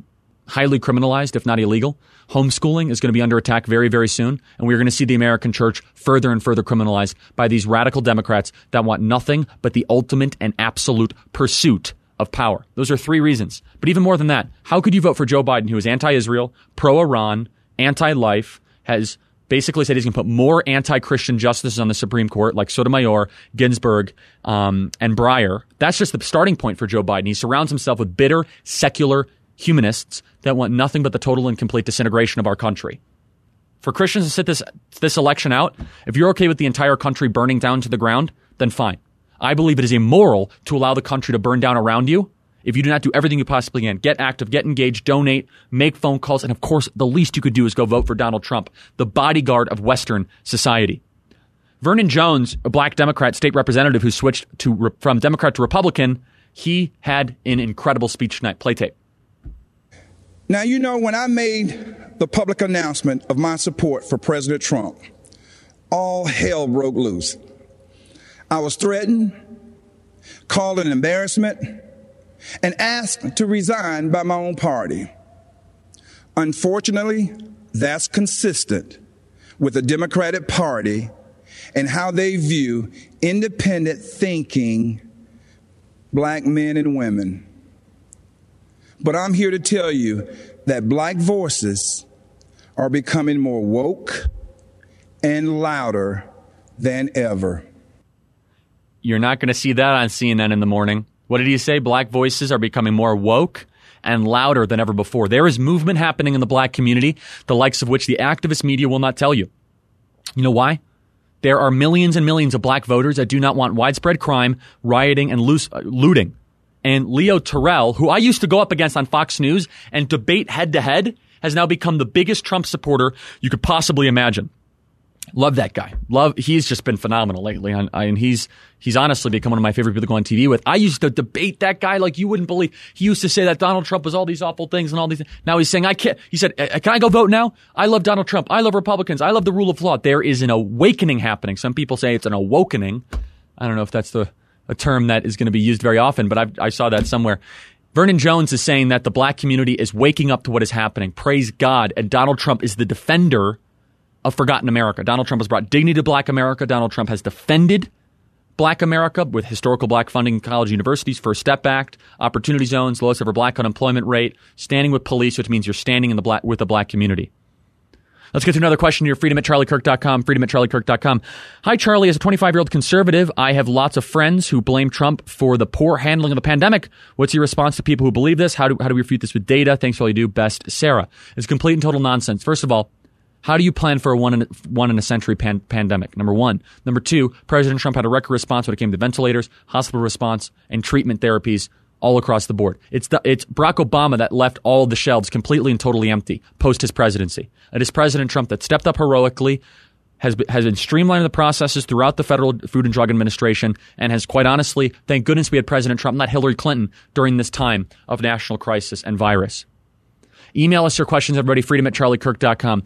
highly criminalized, if not illegal. Homeschooling is going to be under attack very, very soon. And we're going to see the American church further and further criminalized by these radical Democrats that want nothing but the ultimate and absolute pursuit of power. Those are three reasons. But even more than that, how could you vote for Joe Biden, who is anti-Israel, pro-Iran, anti-life, has basically said he's going to put more anti-Christian justices on the Supreme Court, like Sotomayor, Ginsburg, um, and Breyer. That's just the starting point for Joe Biden. He surrounds himself with bitter, secular humanists that want nothing but the total and complete disintegration of our country. For Christians to sit this this election out, if you're okay with the entire country burning down to the ground, then fine. I believe it is immoral to allow the country to burn down around you if you do not do everything you possibly can. Get active, get engaged, donate, make phone calls, and of course, the least you could do is go vote for Donald Trump, the bodyguard of Western society. Vernon Jones, a black Democrat state representative who switched to from Democrat to Republican, he had an incredible speech tonight. Play tape. Now, you know, when I made the public announcement of my support for President Trump, all hell broke loose. I was threatened, called an embarrassment, and asked to resign by my own party. Unfortunately, that's consistent with the Democratic Party and how they view independent thinking black men and women. But I'm here to tell you that black voices are becoming more woke and louder than ever. You're not going to see that on C N N in the morning. What did he say? Black voices are becoming more woke and louder than ever before. There is movement happening in the black community, the likes of which the activist media will not tell you. You know why? There are millions and millions of black voters that do not want widespread crime, rioting, and loose, uh, looting. And Leo Terrell, who I used to go up against on Fox News and debate head-to-head, has now become the biggest Trump supporter you could possibly imagine. Love that guy. Love. He's just been phenomenal lately. And, and he's he's honestly become one of my favorite people to go on T V with. I used to debate that guy like you wouldn't believe. He used to say that Donald Trump was all these awful things and all these things. Now he's saying, I can't. He said, can I go vote now? I love Donald Trump. I love Republicans. I love the rule of law. There is an awakening happening. Some people say it's an awokening. I don't know if that's the a term that is going to be used very often, but I've, I saw that somewhere. Vernon Jones is saying that the black community is waking up to what is happening. Praise God. And Donald Trump is the defender of forgotten America. Donald Trump has brought dignity to black America. Donald Trump has defended black America with historical black funding in college universities, First Step Act, opportunity zones, lowest ever black unemployment rate, standing with police, which means you're standing in the black with the black community. Let's get to another question here. Freedom at charlie kirk dot com. Freedom at charlie kirk dot com. Hi, Charlie. As a twenty-five-year-old conservative, I have lots of friends who blame Trump for the poor handling of the pandemic. What's your response to people who believe this? How do, how do we refute this with data? Thanks for all you do. Best, Sarah. It's complete and total nonsense. First of all, how do you plan for a one in a, one in a century pan, pandemic? Number one. Number two, President Trump had a record response when it came to ventilators, hospital response, and treatment therapies all across the board. It's the, it's Barack Obama that left all the shelves completely and totally empty post his presidency. It is President Trump that stepped up heroically, has been, has been streamlining the processes throughout the Federal Food and Drug Administration, and has quite honestly, thank goodness we had President Trump, not Hillary Clinton, during this time of national crisis and virus. Email us your questions, everybody, freedom at charlie kirk dot com.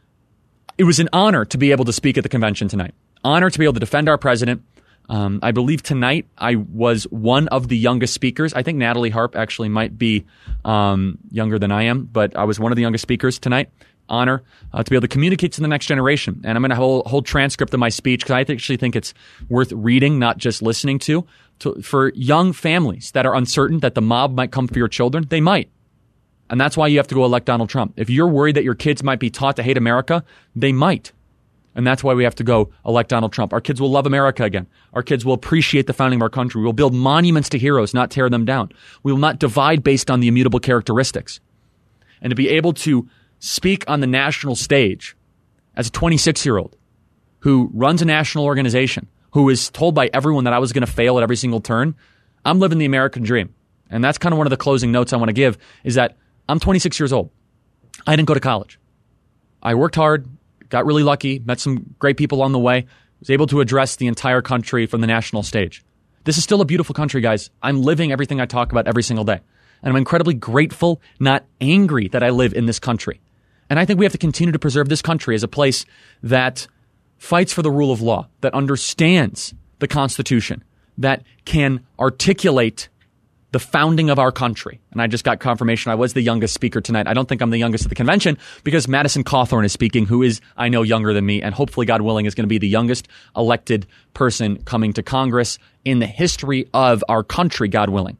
It was an honor to be able to speak at the convention tonight. Honor to be able to defend our president. Um, I believe tonight I was one of the youngest speakers. I think Natalie Harp actually might be um, younger than I am, but I was one of the youngest speakers tonight. Honor uh, to be able to communicate to the next generation. And I'm going to hold a whole transcript of my speech because I actually think it's worth reading, not just listening to. to. For young families that are uncertain that the mob might come for your children, they might. And that's why you have to go elect Donald Trump. If you're worried that your kids might be taught to hate America, they might. And that's why we have to go elect Donald Trump. Our kids will love America again. Our kids will appreciate the founding of our country. We will build monuments to heroes, not tear them down. We will not divide based on the immutable characteristics. And to be able to speak on the national stage as a twenty-six-year-old who runs a national organization, who is told by everyone that I was going to fail at every single turn, I'm living the American dream. And that's kind of one of the closing notes I want to give is that I'm twenty-six years old. I didn't go to college. I worked hard, got really lucky, met some great people along the way, was able to address the entire country from the national stage. This is still a beautiful country, guys. I'm living everything I talk about every single day. And I'm incredibly grateful, not angry, that I live in this country. And I think we have to continue to preserve this country as a place that fights for the rule of law, that understands the Constitution, that can articulate the founding of our country. And I just got confirmation I was the youngest speaker tonight. I don't think I'm the youngest at the convention because Madison Cawthorn is speaking, who is, I know, younger than me, and hopefully, God willing, is going to be the youngest elected person coming to Congress in the history of our country, God willing.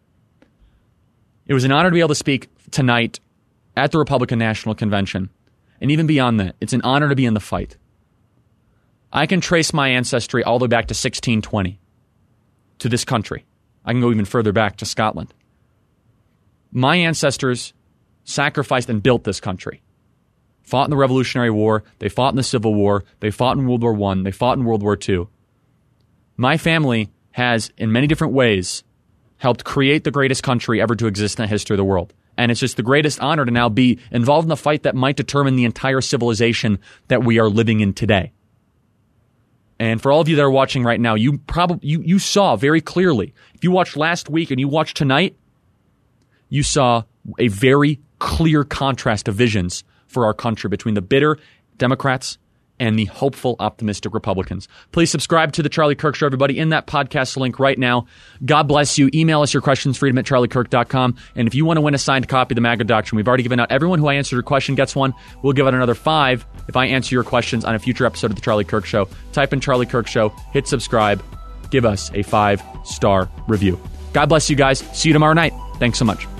It was an honor to be able to speak tonight at the Republican National Convention. And even beyond that, it's an honor to be in the fight. I can trace my ancestry all the way back to sixteen twenty, to this country. I can go even further back to Scotland. My ancestors sacrificed and built this country. Fought in the Revolutionary War. They fought in the Civil War. They fought in World War One. They fought in World War Two. My family has, in many different ways, helped create the greatest country ever to exist in the history of the world. And it's just the greatest honor to now be involved in the fight that might determine the entire civilization that we are living in today. And for all of you that are watching right now, you probably you, you saw very clearly, if you watched last week and you watched tonight, you saw a very clear contrast of visions for our country between the bitter Democrats and the hopeful, optimistic Republicans. Please subscribe to The Charlie Kirk Show, everybody, in that podcast link right now. God bless you. Email us your questions, freedom at charlie kirk dot com. And if you want to win a signed copy of the MAGA Doctrine, we've already given out everyone who I answered your question gets one. We'll give out another five if I answer your questions on a future episode of The Charlie Kirk Show. Type in Charlie Kirk Show, hit subscribe, give us a five-star review. God bless you guys. See you tomorrow night. Thanks so much.